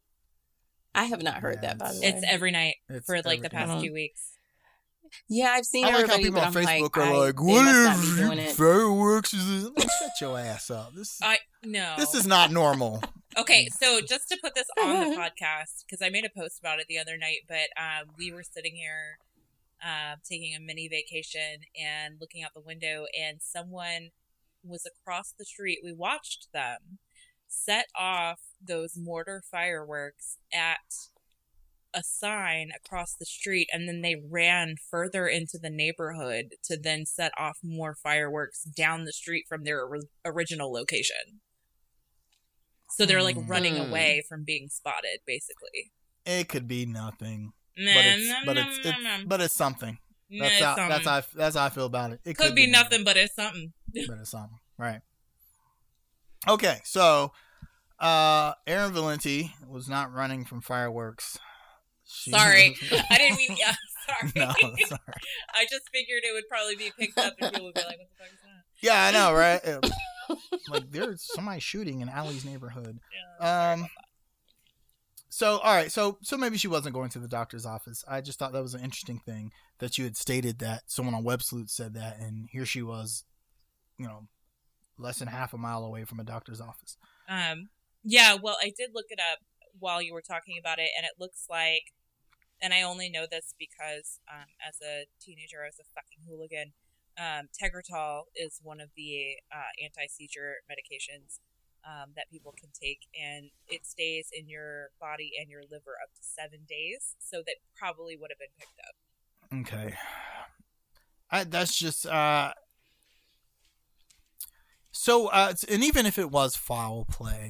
have not heard that, by the way. It's every night for like the past night. 2 weeks. Yeah, I've seen I like how everybody, people but on I'm Facebook like, are like, they "What must not be doing is it." fireworks? Is this? Like, shut your ass up. No. This is not normal. Okay, so just to put this on the podcast, because I made a post about it the other night, but we were sitting here taking a mini vacation and looking out the window, and someone was across the street. We watched them set off those mortar fireworks at a sign across the street, and then they ran further into the neighborhood to then set off more fireworks down the street from their original location. So they're like running away from being spotted, basically. It could be nothing, But it's something. That's how I feel about it. It could be nothing, but it's something. But it's something, right? Okay, so Erin Valenti was not running from fireworks. Sorry, I didn't mean. Yeah, sorry. No, sorry. I just figured it would probably be picked up and people would be like, "What the fuck is that?" Yeah, I know, right? Like there's somebody shooting in Allie's neighborhood. Yeah, So all right, so maybe she wasn't going to the doctor's office. I just thought that was an interesting thing that you had stated that someone on WebSleuth said that, and here she was, less than half a mile away from a doctor's office. Yeah, well, I did look it up while you were talking about it, and it looks like, and I only know this because as a teenager I was a fucking hooligan. Tegretol is one of the anti-seizure medications that people can take, and it stays in your body and your liver up to 7 days, so that probably would have been picked up. Okay. That's just and even if it was foul play,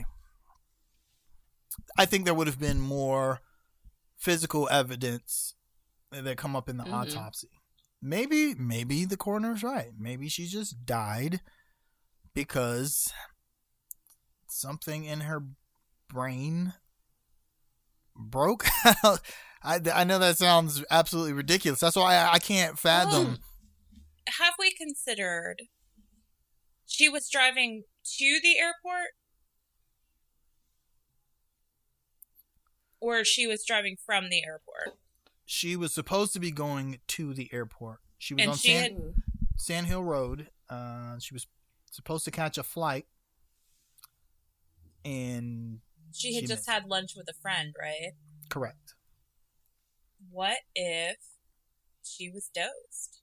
I think there would have been more physical evidence that come up in the autopsy. Maybe the coroner's right. Maybe she just died because something in her brain broke. I know that sounds absolutely ridiculous. That's why I can't fathom. Have we considered she was driving to the airport? Or she was driving from the airport? She was supposed to be going to the airport. She was on Sand Hill Road. She was supposed to catch a flight. And she had just had lunch with a friend, right? Correct. What if she was dosed?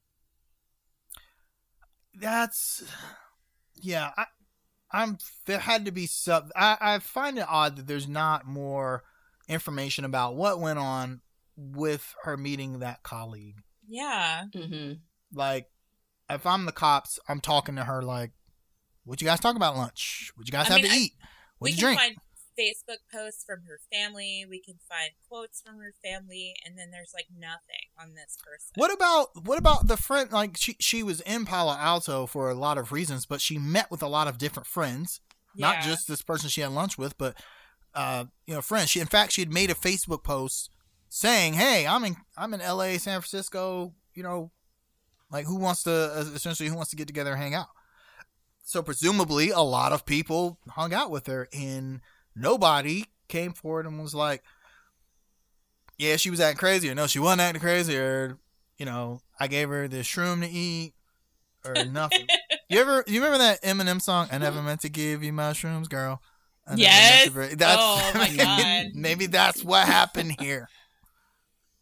There had to be I find it odd that there's not more information about what went on with her meeting that colleague. Yeah. Mm-hmm. Like, if I'm the cops, I'm talking to her like, what you guys talk about lunch? What you guys have to eat? What you drink? We can find Facebook posts from her family. We can find quotes from her family, and then there's like nothing on this person. What about the friend? Like, she was in Palo Alto for a lot of reasons, but she met with a lot of different friends. Yeah. Not just this person she had lunch with, but friends. She had made a Facebook post saying, "Hey, I'm in LA, San Francisco. Like, who wants to get together and hang out?" So presumably a lot of people hung out with her, and nobody came forward and was like, yeah, she was acting crazy, or no, she wasn't acting crazy, or, I gave her this shroom to eat, or nothing. You remember that Eminem song, "I never meant to give you mushrooms, girl"? Yes. Oh my God. Maybe that's what happened here.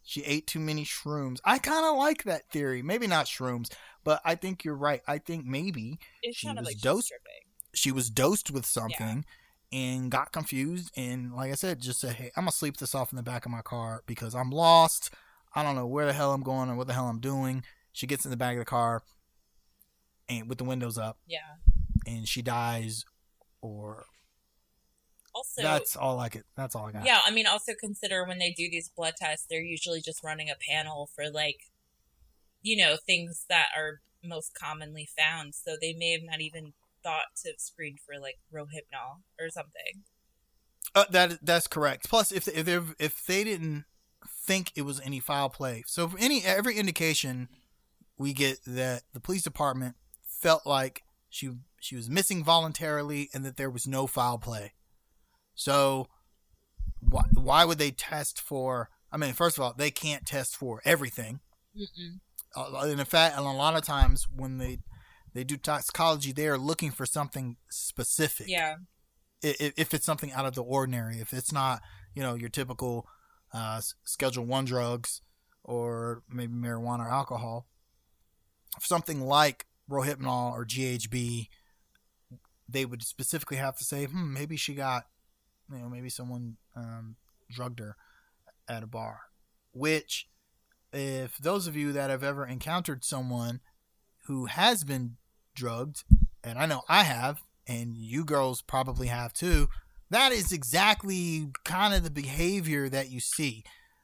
She ate too many shrooms. I kind of like that theory. Maybe not shrooms, but I think you're right. I think maybe she was dosed. She was dosed with something and got confused. And like I said, just said, hey, I'm going to sleep this off in the back of my car because I'm lost. I don't know where the hell I'm going or what the hell I'm doing. She gets in the back of the car and with the windows up. Yeah. And she dies or... Also, that's all I got. Yeah, I mean, also consider when they do these blood tests, they're usually just running a panel for, like, you know, things that are most commonly found. So they may have not even thought to screen for, like, Rohypnol or something. That's correct. Plus, if they didn't think it was any foul play, so every indication we get that the police department felt like she was missing voluntarily and that there was no foul play. So why would they test for? I mean, first of all, they can't test for everything. And in fact, and a lot of times when they do toxicology, they are looking for something specific. Yeah. If it's something out of the ordinary, if it's not, you know, your typical Schedule 1 drugs or maybe marijuana or alcohol, something like Rohypnol or GHB, they would specifically have to say, maybe she got, you know, maybe someone drugged her at a bar. Which, if those of you that have ever encountered someone who has been drugged, and I know I have, and you girls probably have too, that is exactly kind of the behavior that you see.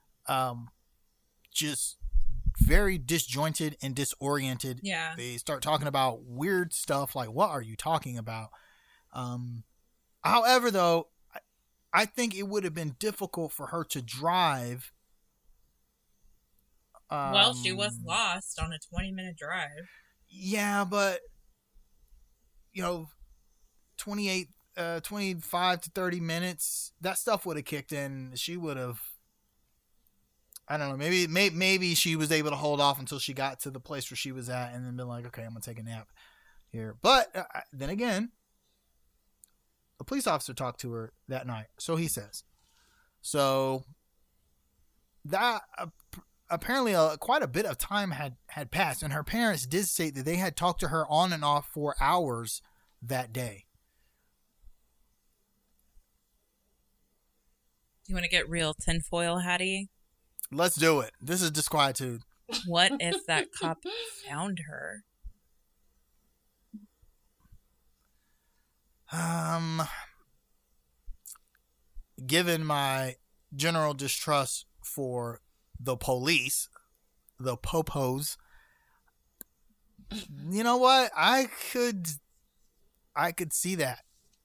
Just very disjointed and disoriented. Yeah. They start talking about weird stuff like, what are you talking about? However, though, I think it would have been difficult for her to drive. Well, she was lost on a 20-minute drive. Yeah, but, you know, 25 to 30 minutes, that stuff would have kicked in. She would have, I don't know, maybe she was able to hold off until she got to the place where she was at and then been like, okay, I'm going to take a nap here. But then again, a police officer talked to her that night. So he says. So that apparently quite a bit of time had passed. And her parents did say that they had talked to her on and off for hours that day. You want to get real tinfoil hattie? Let's do it. This is disquietude. What if that cop found her? Given my general distrust for the police, the popos, you know what? I could see that.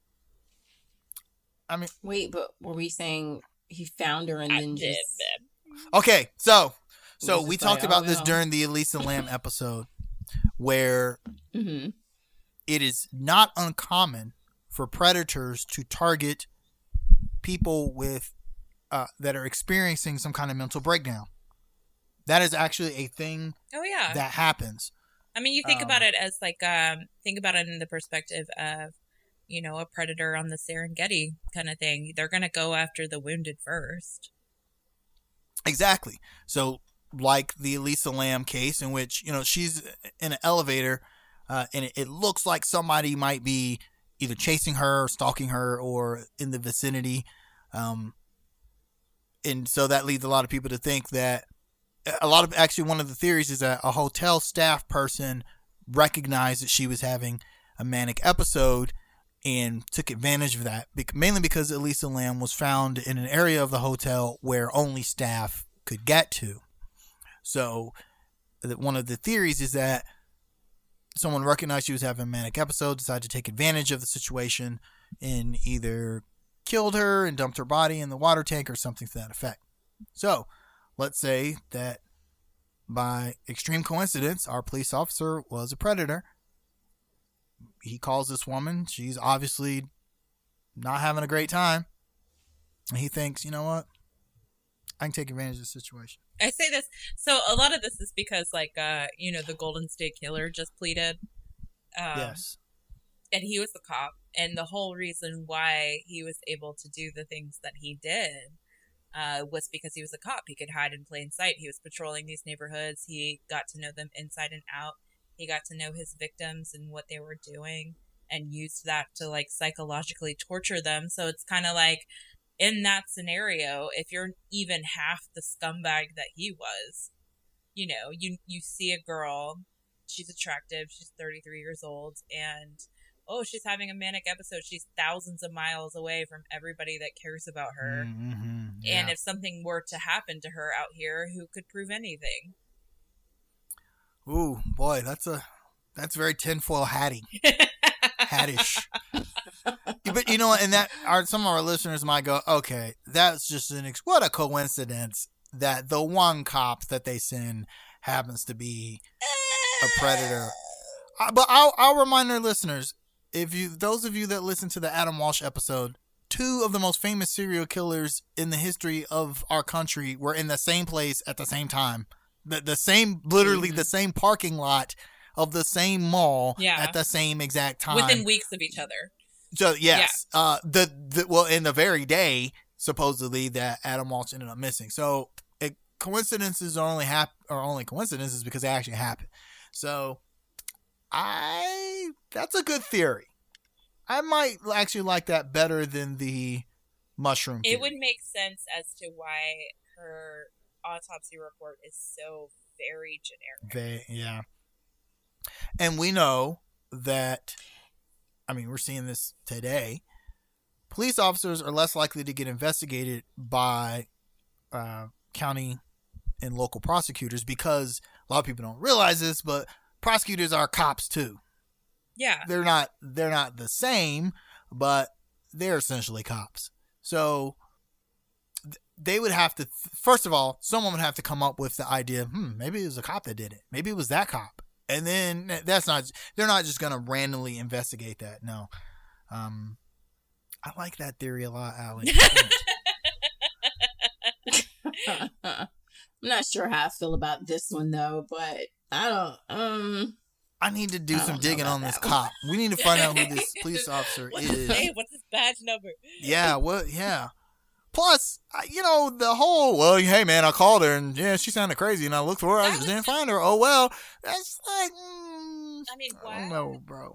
I mean, wait, but were we saying he found her and then just... Okay, so we talked about this during the Elisa Lam episode, where it is not uncommon for predators to target people with that are experiencing some kind of mental breakdown. That is actually a thing. Oh yeah, that happens. I mean, you think about it as like think about it in the perspective of, you know, a predator on the Serengeti kind of thing. They're gonna go after the wounded first. Exactly. So, like the Elisa Lam case, in which, you know, she's in an elevator, and it looks like somebody might be either chasing her, or stalking her, or in the vicinity. And so that leads a lot of people to think that one of the theories is that a hotel staff person recognized that she was having a manic episode and took advantage of that, mainly because Elisa Lam was found in an area of the hotel where only staff could get to. So one of the theories is that someone recognized she was having a manic episode, decided to take advantage of the situation, and either killed her and dumped her body in the water tank or something to that effect. So let's say that by extreme coincidence, our police officer was a predator. He calls this woman. She's obviously not having a great time. And he thinks, you know what? I can take advantage of the situation. I say this. So a lot of this is because, like, you know, the Golden State Killer just pleaded. Yes. And he was the cop. And the whole reason why he was able to do the things that he did was because he was a cop. He could hide in plain sight. He was patrolling these neighborhoods. He got to know them inside and out. He got to know his victims and what they were doing and used that to like psychologically torture them. So it's kind of like, in that scenario, if you're even half the scumbag that he was, you know, you see a girl, she's attractive, she's 33 years old, and oh, she's having a manic episode. She's thousands of miles away from everybody that cares about her. Mm-hmm, yeah. And if something were to happen to her out here, who could prove anything? Ooh, boy, that's very tinfoil hatty. Hattish. But you know, and some of our listeners might go, okay, that's just what a coincidence that the one cop that they send happens to be a predator. But I'll remind our listeners, those of you that listen to the Adam Walsh episode, 2 of the most famous serial killers in the history of our country were in the same place at the same time. The same, literally the same parking lot of the same mall at the same exact time. Within weeks of each other. So, yes. Yeah. Well, in the very day, supposedly, that Adam Walsh ended up missing. So, coincidences are only coincidences because they actually happen. So, that's a good theory. I might actually like that better than the mushroom theory. It would make sense as to why her autopsy report is so very generic. Yeah. And we know that, I mean, we're seeing this today. Police officers are less likely to get investigated by county and local prosecutors because a lot of people don't realize this, but prosecutors are cops too. Yeah. They're not the same, but they're essentially cops. So they would have to, first of all, someone would have to come up with the idea, maybe it was a cop that did it. Maybe it was that cop. And then they're not just going to randomly investigate that. No. I like that theory a lot, Allie. I'm not sure how I feel about this one though, but I don't, I need to do some digging on this cop. We need to find out who this police officer is. Hey, what's his badge number? Yeah, yeah. Plus, the whole, hey man, I called her and yeah, she sounded crazy and I looked for her, I just didn't find her. Oh well, that's like, I mean, what? I don't know, bro.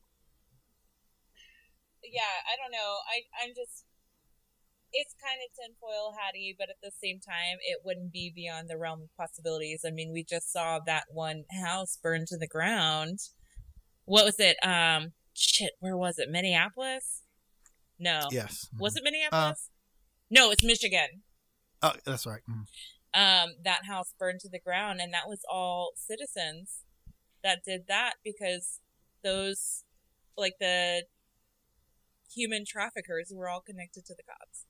Yeah, I don't know. I'm just, it's kind of tinfoil hatty, but at the same time, it wouldn't be beyond the realm of possibilities. I mean, we just saw that one house burn to the ground. What was it? Where was it? Minneapolis? No. Yes. Was it Minneapolis? No, it's Michigan. Oh, that's right. That house burned to the ground, and that was all citizens that did that because those, like the human traffickers, were all connected to the cops.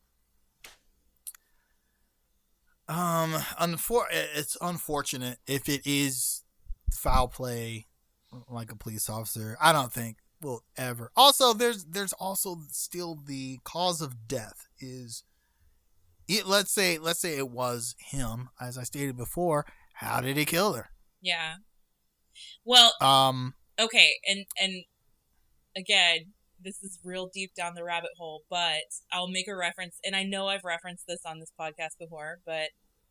It's unfortunate if it is foul play, like a police officer. I don't think we'll ever. Also, there's also still the cause of death is. Let's say it was him, as I stated before. How did he kill her? Yeah. Well. Okay, and again, this is real deep down the rabbit hole, but I'll make a reference, and I know I've referenced this on this podcast before, but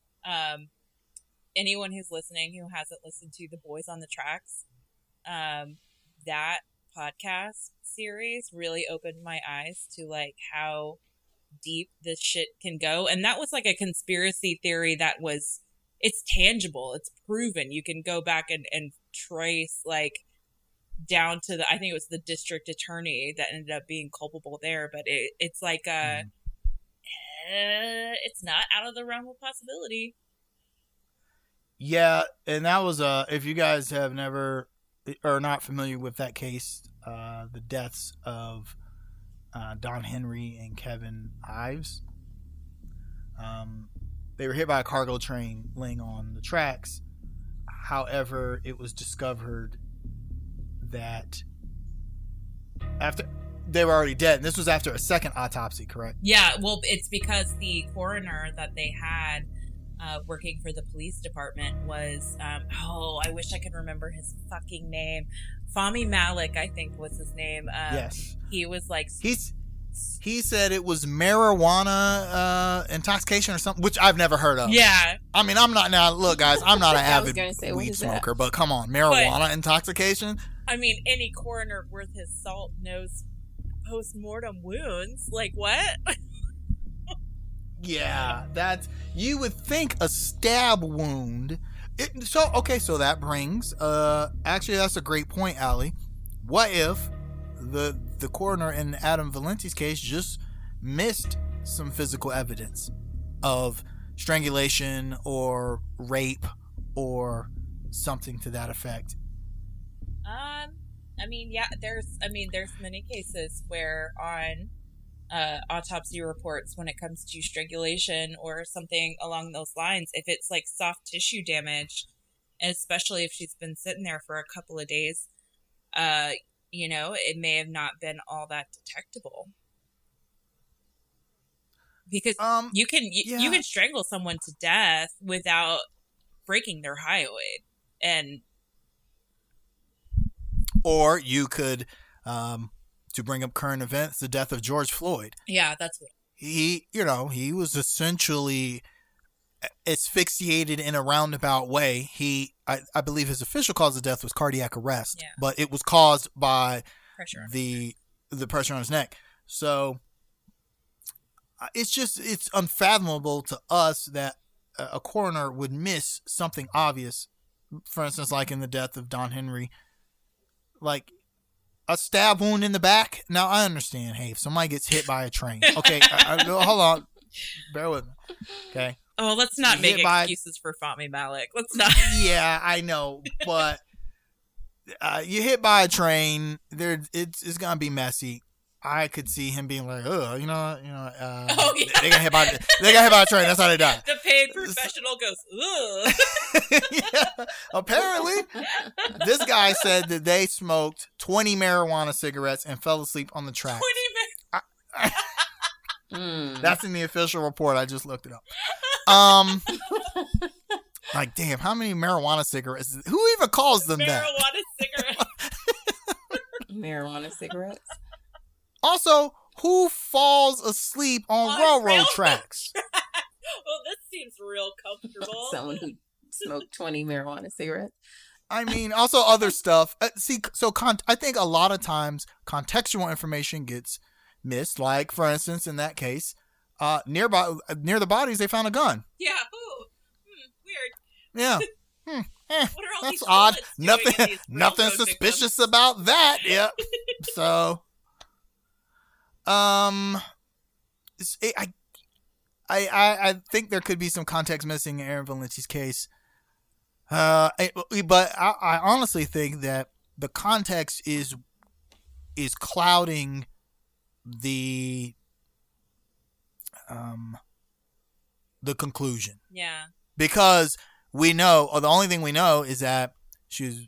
anyone who's listening who hasn't listened to The Boys on the Tracks, that podcast series really opened my eyes to like how deep this shit can go. And that was like a conspiracy theory that was, it's tangible, it's proven. You can go back and trace like down to I think it was the district attorney that ended up being culpable there, but it's like it's not out of the realm of possibility. Yeah, and that was if you guys have never or not familiar with that case, the deaths of Don Henry and Kevin Ives. They were hit by a cargo train laying on the tracks. However, it was discovered that after they were already dead, and this was after a second autopsy, correct? Yeah, well, it's because the coroner that they had working for the police department was, I wish I could remember his fucking name. Fahmy Malik, I think was his name. Yes. He was like he's wounds. He said it was marijuana intoxication or something, which I've never heard of. Yeah. I mean, I'm not now. Look, guys, I'm not an I was avid gonna say, what weed is that? smoker, but come on, marijuana intoxication. I mean, any coroner worth his salt knows post-mortem wounds. Like, what? Yeah, that's, you would think a stab wound. So that brings, actually, that's a great point, Allie. What if the coroner in Adam Valenti's case just missed some physical evidence of strangulation or rape or something to that effect? I mean, yeah, there's many cases where on autopsy reports, when it comes to strangulation or something along those lines, if it's like soft tissue damage, and especially if she's been sitting there for a couple of days, it may have not been all that detectable. Because you can strangle someone to death without breaking their hyoid, and or you could, to bring up current events, the death of George Floyd. Yeah, that's what he was essentially asphyxiated in a roundabout way. I believe his official cause of death was cardiac arrest, but it was caused by the pressure on his neck. So it's unfathomable to us that a coroner would miss something obvious. For instance, like in the death of Don Henry, like a stab wound in the back. Now I understand. Hey, if somebody gets hit by a train, okay, hold on, bear with me. Okay. Oh, let's not make excuses for Fahmy Malak. Let's not. Yeah, I know, but you hit by a train, it's gonna be messy. I could see him being like, oh, they got hit by a train. That's how they die. The paid professional goes, ugh. Yeah. Apparently, this guy said that they smoked 20 marijuana cigarettes and fell asleep on the track. 20 That's in the official report. I just looked it up. Like, damn, how many marijuana cigarettes? Who even calls them that? Marijuana cigarettes. Also, who falls asleep on railroad tracks? Well, this seems real comfortable. Someone who smoked 20 marijuana cigarettes. I mean, also other stuff. I think a lot of times contextual information gets missed. Like, for instance, in that case, near the bodies, they found a gun. Yeah. Ooh. Weird. Yeah. What are all That's these odd. bullets doing in these Nothing railroad suspicious victims? about that. Yep. So, I think there could be some context missing in Aaron Valenti's case. But I honestly think that the context is clouding the conclusion. Yeah. Because we know, or the only thing we know is that she was,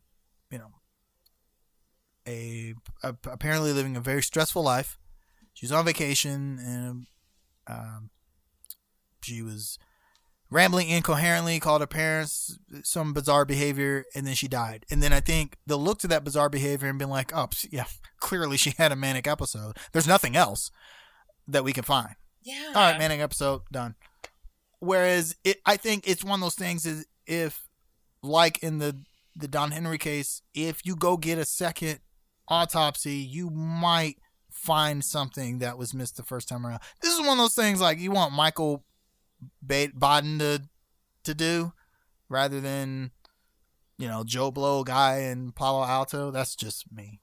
apparently living a very stressful life. She was on vacation and she was rambling incoherently, called her parents, some bizarre behavior, and then she died. And then I think they'll look to that bizarre behavior and be like, oh, yeah, clearly she had a manic episode. There's nothing else that we can find. Yeah. All right, manic episode, done. Whereas I think it's one of those things is if, like in the Don Henry case, if you go get a second autopsy, you might find something that was missed the first time around. This is one of those things like you want Michael Baden to do rather than, Joe Blow guy in Palo Alto. That's just me.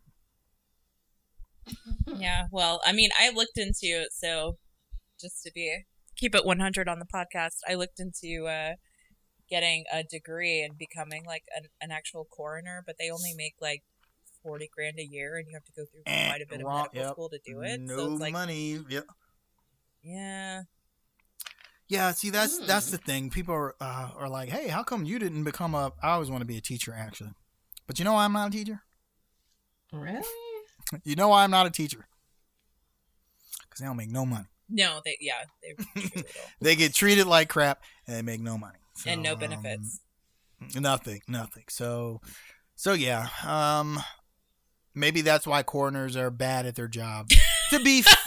Yeah, well, I mean, I looked into it, so just to keep it 100 on the podcast, I looked into getting a degree and becoming like an actual coroner, but they only make like $40,000 a year, and you have to go through quite a bit of medical school to do it. No so it's like, money. Yep. Yeah. Yeah. See, that's the thing. People are like, hey, how come you didn't become I always want to be a teacher, actually, but you know why I'm not a teacher? Really? You know why I'm not a teacher? Because they don't make no money. No, they they get treated like crap and they make no money. So, and no benefits. Nothing. So yeah. Maybe that's why coroners are bad at their job. To be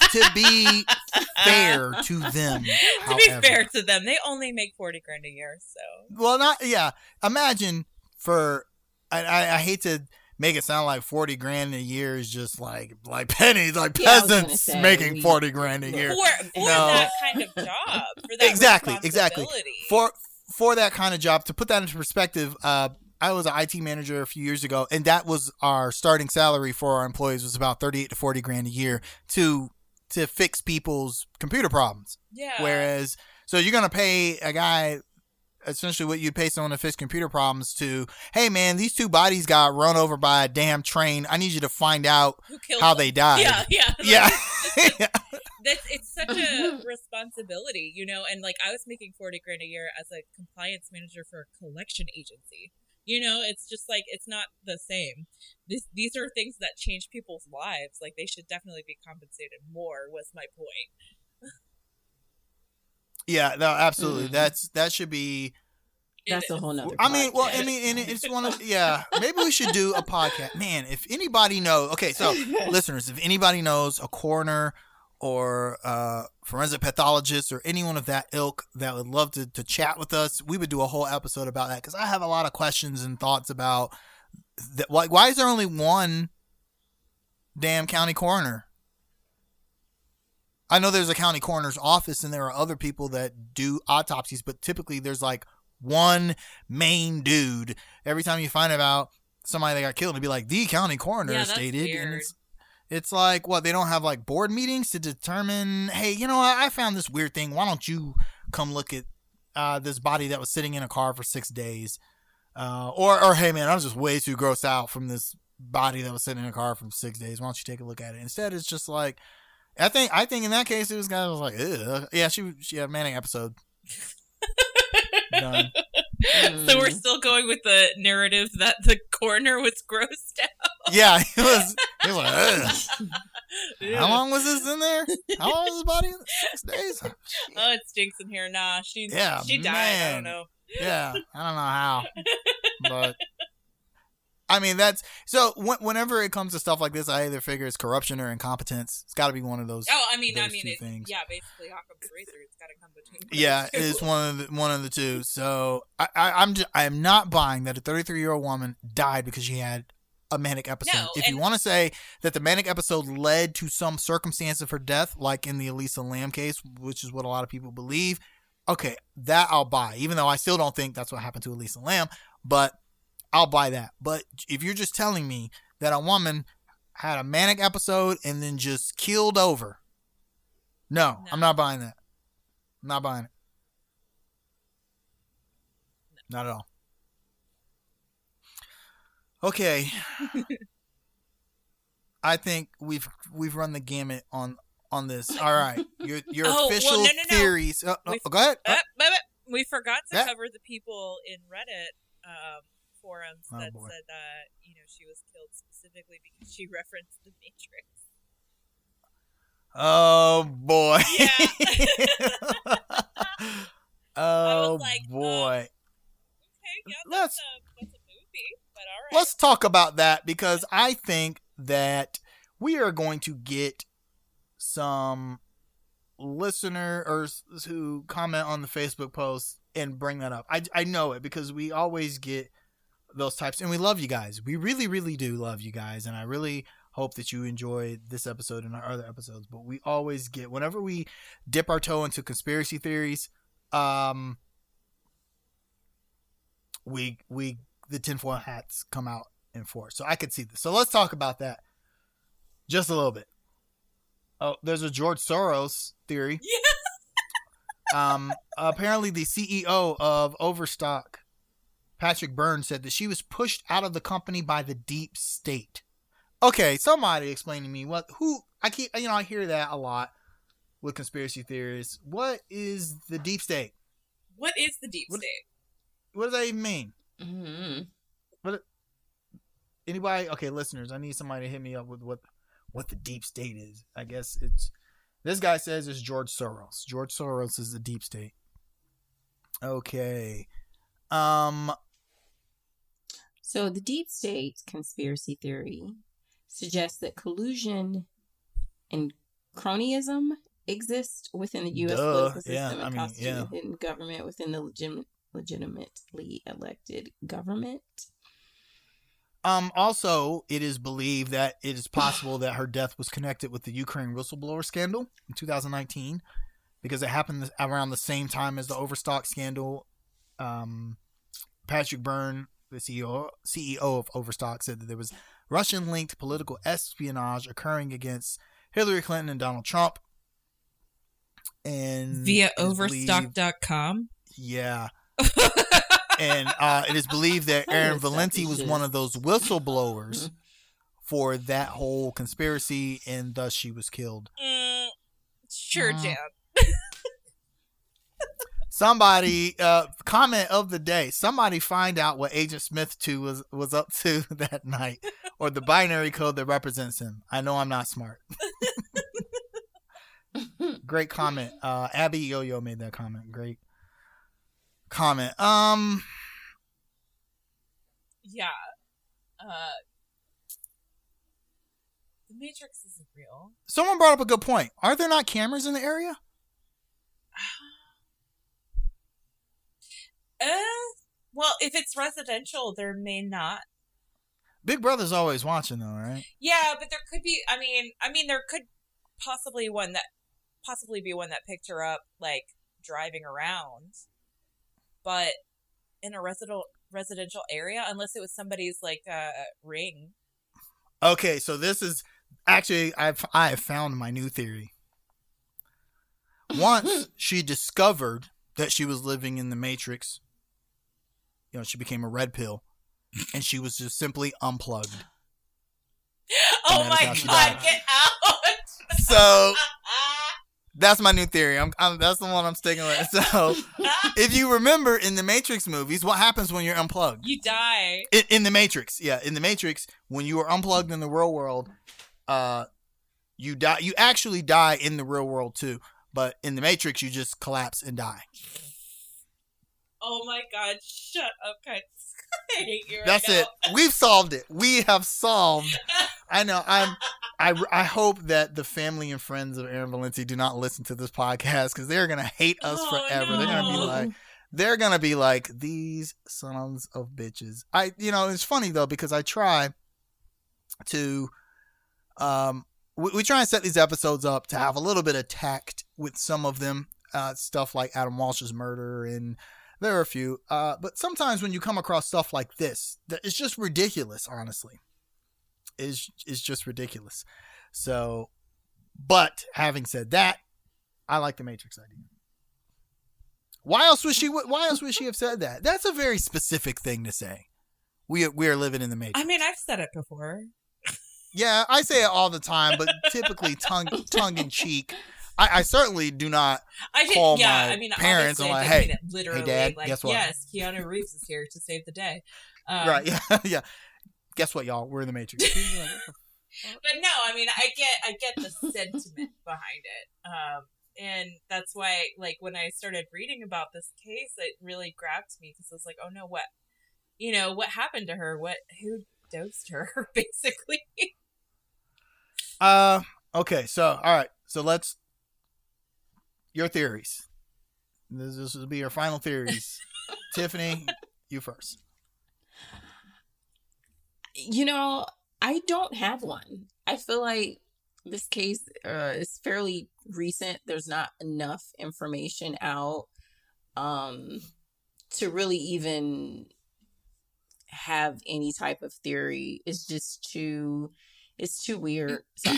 to be fair to them, to be fair to them, they only make $40,000 a year. So Imagine for I hate to make it sound like $40,000 a year is just like pennies, like peasants making $40,000 a year for that kind of job. For that exactly. For that kind of job, to put that into perspective, I was an IT manager a few years ago, and that was our starting salary for our employees was about $38,000 to $40,000 a year to fix people's computer problems. Yeah. Whereas, so you're gonna pay a guy essentially what you'd pay someone to fix computer problems to, hey man, these two bodies got run over by a damn train. I need you to find out how they died. Yeah. It's such a responsibility, you know, and like I was making $40,000 a year as a compliance manager for a collection agency. You know, it's just like, it's not the same. These are things that change people's lives. Like, they should definitely be compensated more, was my point. Yeah, no, absolutely. That should be. That's a whole nother. And it's one of maybe we should do a podcast. Man, if anybody knows, okay, so listeners, if anybody knows a coroner or forensic pathologist or anyone of that ilk that would love to chat with us, we would do a whole episode about that, because I have a lot of questions and thoughts about that. Like, why is there only one damn county coroner? I know there's a county coroner's office and there are other people that do autopsies, but typically there's like one main dude. Every time you find out somebody that got killed, it'd be like, the county coroner stated. Weird. And it's like, what, they don't have like board meetings to determine, hey, you know what, I found this weird thing. Why don't you come look at this body that was sitting in a car for 6 days? Or hey man, I was just way too grossed out from this body that was sitting in a car for 6 days. Why don't you take a look at it? Instead, it's just like, I think in that case, it was kind of like, ugh. Yeah, she had a manic episode. Done. So we're still going with the narrative that the coroner was grossed out. Yeah, he was like, ugh. How long was this in there? How long was this body? 6 days? Oh, it stinks in here. Nah, she died. Man. I don't know. Yeah, I don't know how, but I mean, that's so. Whenever it comes to stuff like this, I either figure it's corruption or incompetence. It's got to be one of those. Oh, I mean, things. Yeah, basically, Occam's razor. It's got to come between. Yeah, it's one of the two. So I am not buying that a 33-year-old woman died because she had a manic episode. No, if you want to say that the manic episode led to some circumstance of her death, like in the Elisa Lam case, which is what a lot of people believe, okay, that I'll buy. Even though I still don't think that's what happened to Elisa Lam, but I'll buy that. But if you're just telling me that a woman had a manic episode and then just keeled over, no. I'm not buying that. I'm not buying it. No. Not at all. Okay. I think we've run the gamut on this. All right. Your official theories. Go ahead. We forgot to cover the people in Reddit forums that said that, you know, she was killed specifically because she referenced the Matrix. Oh boy. Yeah. Oh like, boy. Okay, yeah, that's a movie, but all right. Let's talk about that, because I think that we are going to get some listeners who comment on the Facebook post and bring that up. I know it, because we always get those types, and we love you guys. We really, really do love you guys, and I really hope that you enjoyed this episode and our other episodes. But we always get, whenever we dip our toe into conspiracy theories, the tinfoil hats come out in force. So I could see this. So let's talk about that just a little bit. Oh, there's a George Soros theory. Yeah. Apparently the CEO of Overstock, Patrick Byrne, said that she was pushed out of the company by the deep state. Okay, somebody explain to me I hear that a lot with conspiracy theories. What is the deep state? What is the deep state? What does that even mean? Mm-hmm. Anybody? Okay, listeners, I need somebody to hit me up with what the deep state is. I guess it's, this guy says it's George Soros. George Soros is the deep state. Okay. So the deep state conspiracy theory suggests that collusion and cronyism exists within the U.S. Duh. political system Yeah, and I mean, constituted yeah. hidden government within the legitimately elected government. Also, it is believed that it is possible that her death was connected with the Ukraine whistleblower scandal in 2019 because it happened around the same time as the Overstock scandal. Patrick Byrne, the CEO of Overstock, said that there was Russian-linked political espionage occurring against Hillary Clinton and Donald Trump. And via overstock.com. Yeah. And it is believed that Erin Valenti was one of those whistleblowers for that whole conspiracy, and thus she was killed. Sure, Jan. Somebody, comment of the day. Somebody find out what Agent Smith 2 was up to that night, or the binary code that represents him. I know I'm not smart. Great comment. Abby Yo-Yo made that comment. Great comment. Yeah. The Matrix isn't real. Someone brought up a good point. Are there not cameras in the area? Well, if it's residential, there may not. Big Brother's always watching, though, right? Yeah, but there could be. I mean, there could possibly be one that picked her up, like driving around, but in a residential area, unless it was somebody's like ring. Okay, so this is actually I have found my new theory. Once she discovered that she was living in the Matrix, she became a red pill, and she was just simply unplugged. Oh my God! Get out! So that's my new theory. That's the one I'm sticking with. So if you remember in the Matrix movies, what happens when you're unplugged? You die. In the Matrix, yeah. In the Matrix, when you are unplugged in the real world, you die. You actually die in the real world too. But in the Matrix, you just collapse and die. Oh my God! Shut up, guys. I hate you right That's now. it. We've solved it. We have solved. I know. I hope that the family and friends of Erin Valenti do not listen to this podcast because they're gonna hate us forever. No. They're gonna be like these sons of bitches. It's funny though because I try to we try and set these episodes up to have a little bit of tact with some of them, stuff like Adam Walsh's murder, and there are a few. But sometimes when you come across stuff like this, it's just ridiculous, honestly. It's just ridiculous. So, but having said that, I like the Matrix idea. Why else would she have said that? That's a very specific thing to say. We are living in the Matrix. I mean, I've said it before. Yeah, I say it all the time, but typically tongue in cheek. I certainly do not call my parents and like, hey, Dad, like, guess what? Yes, Keanu Reeves is here to save the day. Right, yeah. Guess what, y'all? We're in the Matrix. But no, I mean, I get the sentiment behind it. And that's why, like, when I started reading about this case, it really grabbed me because I was like, oh no, what happened to her? Who dosed her, basically? Okay, so, all right. So your theories. This will be your final theories. Tiffany, you first. I don't have one. I feel like this case is fairly recent. There's not enough information out to really even have any type of theory. It's too weird. So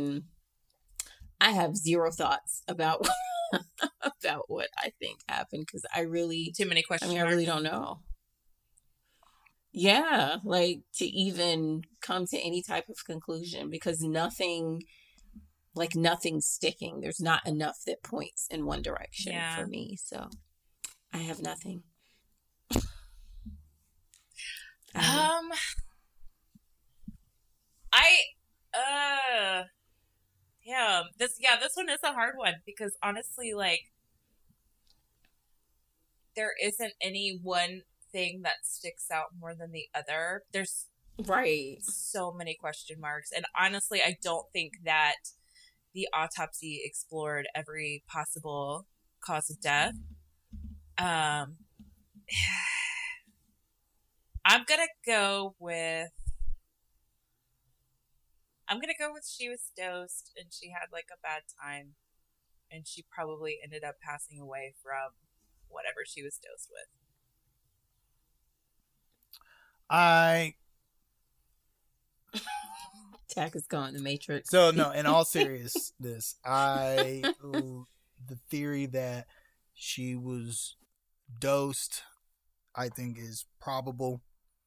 I have zero thoughts about about what I think happened because too many questions. I really don't know. Yeah, like to even come to any type of conclusion because nothing's sticking. There's not enough that points in one direction for me. So I have nothing. This one is a hard one because honestly, like, there isn't any one thing that sticks out more than the other. There's right so many question marks, and honestly, I don't think that the autopsy explored every possible cause of death. I'm gonna go with she was dosed and she had like a bad time and she probably ended up passing away from whatever she was dosed with. Tack is gone, the Matrix. So no, in all seriousness, the theory that she was dosed, I think, is probable.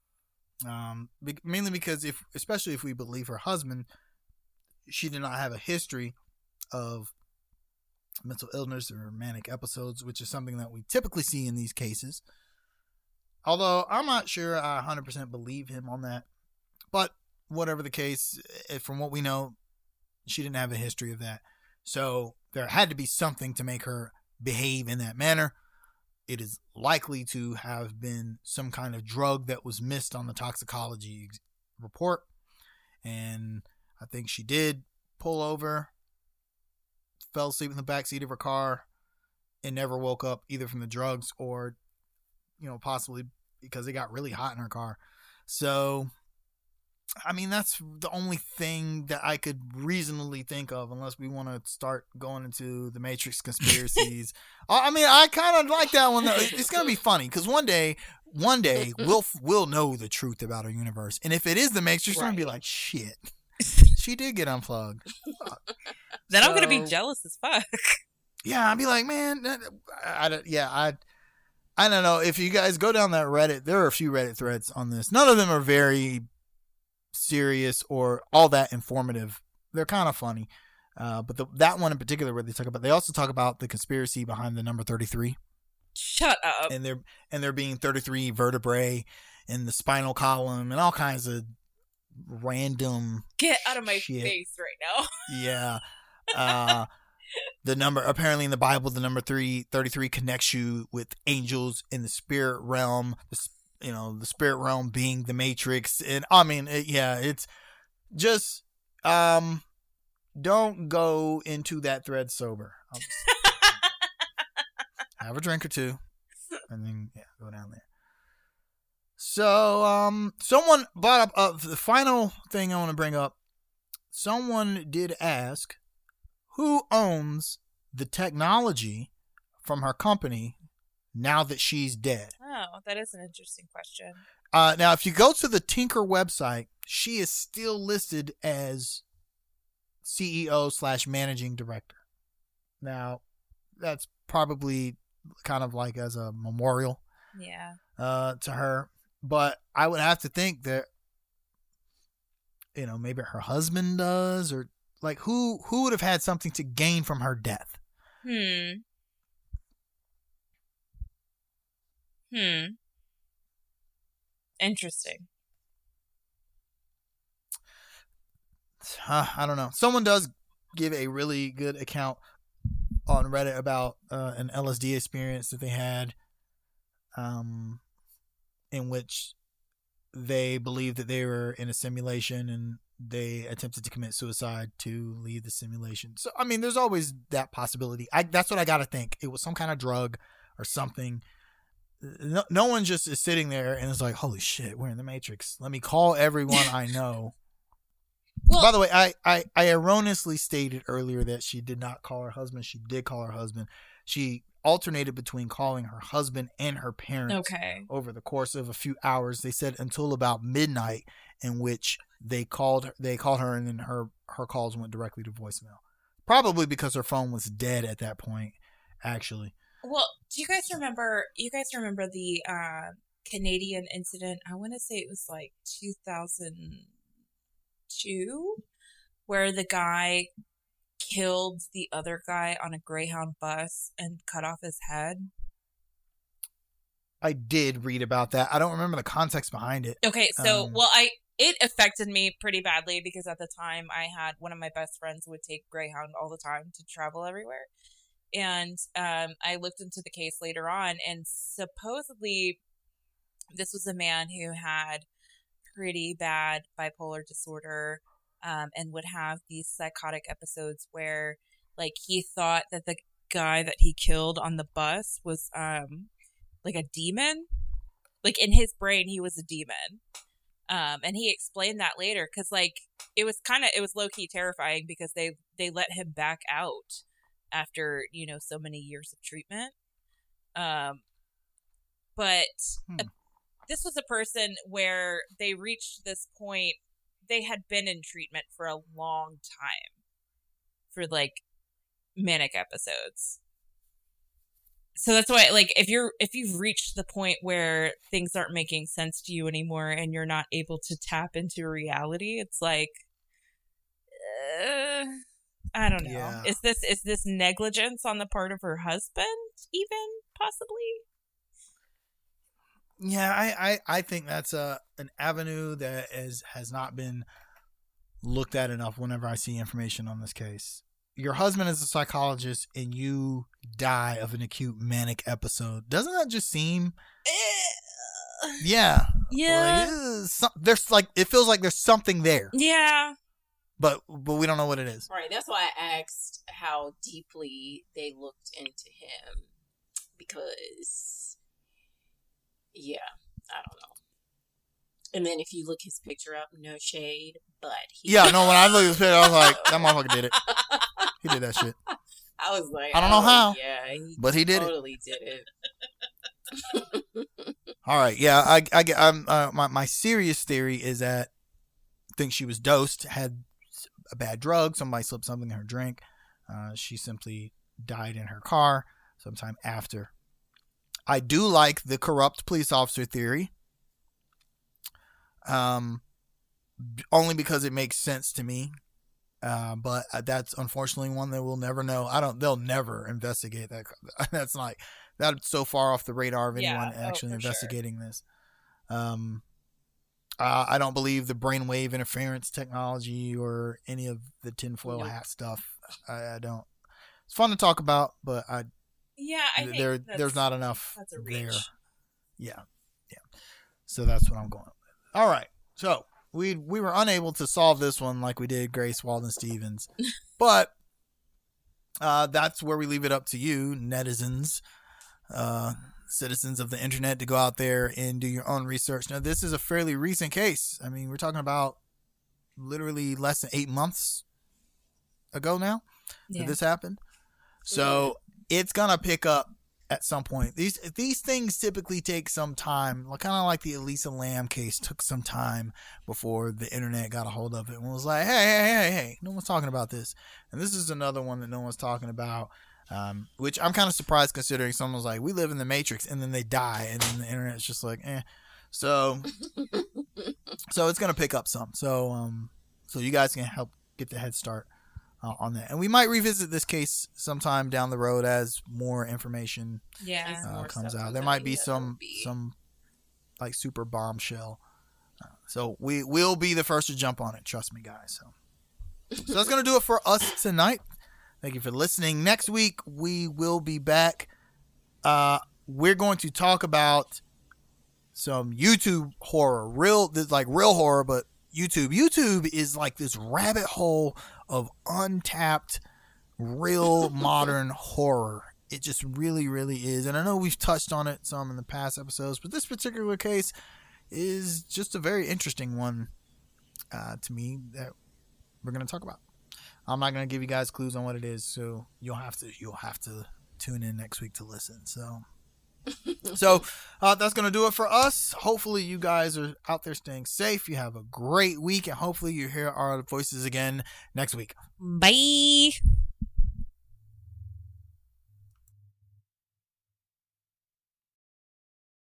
Mainly because especially if we believe her husband, she did not have a history of mental illness or manic episodes, which is something that we typically see in these cases. Although I'm not sure I 100% believe him on that. But whatever the case, from what we know, she didn't have a history of that. So there had to be something to make her behave in that manner. It is likely to have been some kind of drug that was missed on the toxicology report. And I think she did pull over, fell asleep in the backseat of her car, and never woke up either from the drugs or, possibly because it got really hot in her car. So, I mean, that's the only thing that I could reasonably think of, unless we want to start going into the Matrix conspiracies. I mean, I kind of like that one. It's going to be funny because one day we'll know the truth about our universe. And if it is the Matrix, we're going to be like, shit, she did get unplugged. Then I'm going to be jealous as fuck. Yeah, I'd be like, man, I don't know. If you guys go down that Reddit, there are a few Reddit threads on this. None of them are very serious or all that informative. They're kind of funny. But that one in particular where they also talk about the conspiracy behind the number 33. Shut up. And there being 33 vertebrae in the spinal column and all kinds of random Get out of my shit. face right now. Yeah. The number, apparently in the Bible, the number 33 connects you with angels in the spirit realm. The spirit realm being the Matrix. And I mean, it's just, don't go into that thread sober. Have a drink or two and then go down there. So, someone brought up, the final thing I want to bring up, someone did ask, who owns the technology from her company now that she's dead? Oh, that is an interesting question. Now, if you go to the Tinker website, she is still listed as CEO/managing director. Now, that's probably kind of like as a memorial to her. But I would have to think that, maybe her husband does, or like who would have had something to gain from her death? Interesting. I don't know. Someone does give a really good account on Reddit about an LSD experience that they had, in which they believed that they were in a simulation and they attempted to commit suicide to leave the simulation. So, I mean, there's always that possibility. That's what I got to think. It was some kind of drug or something. No one just is sitting there and is like, holy shit, we're in the Matrix. Let me call everyone I know. Well, by the way, I erroneously stated earlier that she did not call her husband. She did call her husband. She alternated between calling her husband and her parents over the course of a few hours. They said until about midnight, in which they called her, and then her calls went directly to voicemail. Probably because her phone was dead at that point, actually. Well, do you guys remember the Canadian incident? I want to say it was like 2002, where the guy killed the other guy on a Greyhound bus and cut off his head. I did read about that. I don't remember the context behind it. Okay, so it affected me pretty badly because at the time I had one of my best friends would take Greyhound all the time to travel everywhere. And I looked into the case later on, and supposedly this was a man who had pretty bad bipolar disorder. and would have these psychotic episodes where, like, he thought that the guy that he killed on the bus was like a demon. Like, in his brain, he was a demon. And he explained that later, because, like, it was low-key terrifying, because they let him back out after, you know, so many years of treatment. But this was a person where they reached this point, they had been in treatment for a long time for, like, manic episodes. So that's why, like, if you've reached the point where things aren't making sense to you anymore and you're not able to tap into reality, it's like, I don't know. Yeah. Is this negligence on the part of her husband, even, possibly? Yeah, I think that's an avenue that has not been looked at enough whenever I see information on this case. Your husband is a psychologist and you die of an acute manic episode. Doesn't that just seem... Yeah. There's like, it feels like there's something there. Yeah. But we don't know what it is. Right. That's why I asked how deeply they looked into him. Because, yeah, I don't know. And then if you look his picture up, no shade, but when I looked at his picture, I was like, that motherfucker did it. He did that shit. I was like, I don't know how. Yeah, but he did totally did it. All right, yeah, my serious theory is that I think she was dosed, had a bad drug, somebody slipped something in her drink. She simply died in her car sometime after. I do like the corrupt police officer theory. Only because it makes sense to me. But that's unfortunately one that we'll never know. They'll never investigate that. That's so far off the radar of anyone actually investigating this. I don't believe the brainwave interference technology or any of the tinfoil hat stuff. I don't. It's fun to talk about, but I think there's not enough there. Yeah. So that's what I'm going with. All right. So we were unable to solve this one like we did Grace Walden Stevens, but that's where we leave it up to you, netizens, citizens of the internet, to go out there and do your own research. Now, this is a fairly recent case. I mean, we're talking about literally less than 8 months ago now that this happened. So it's gonna pick up at some point. These things typically take some time, kind of like the Elisa Lam case took some time before the internet got a hold of it and was like, hey, no one's talking about this. And this is another one that no one's talking about, which I'm kind of surprised, considering someone's like, we live in the Matrix, and then they die, and then the internet's just like, So it's gonna pick up some. So you guys can help get the head start on that, and we might revisit this case sometime down the road as more information comes out. There might be some like super bombshell, so we will be the first to jump on it. Trust me, guys. So that's gonna do it for us tonight. Thank you for listening. Next week we will be back. We're going to talk about some YouTube horror, real horror, but YouTube. YouTube is like this rabbit hole of untapped, real modern horror. It just really, really is. And I know we've touched on it some in the past episodes, but this particular case is just a very interesting one to me that we're going to talk about. I'm not going to give you guys clues on what it is, so you'll have to tune in next week to listen. So that's going to do it for us. Hopefully you guys are out there staying safe. You have a great week, and hopefully you hear our voices again next week. Bye.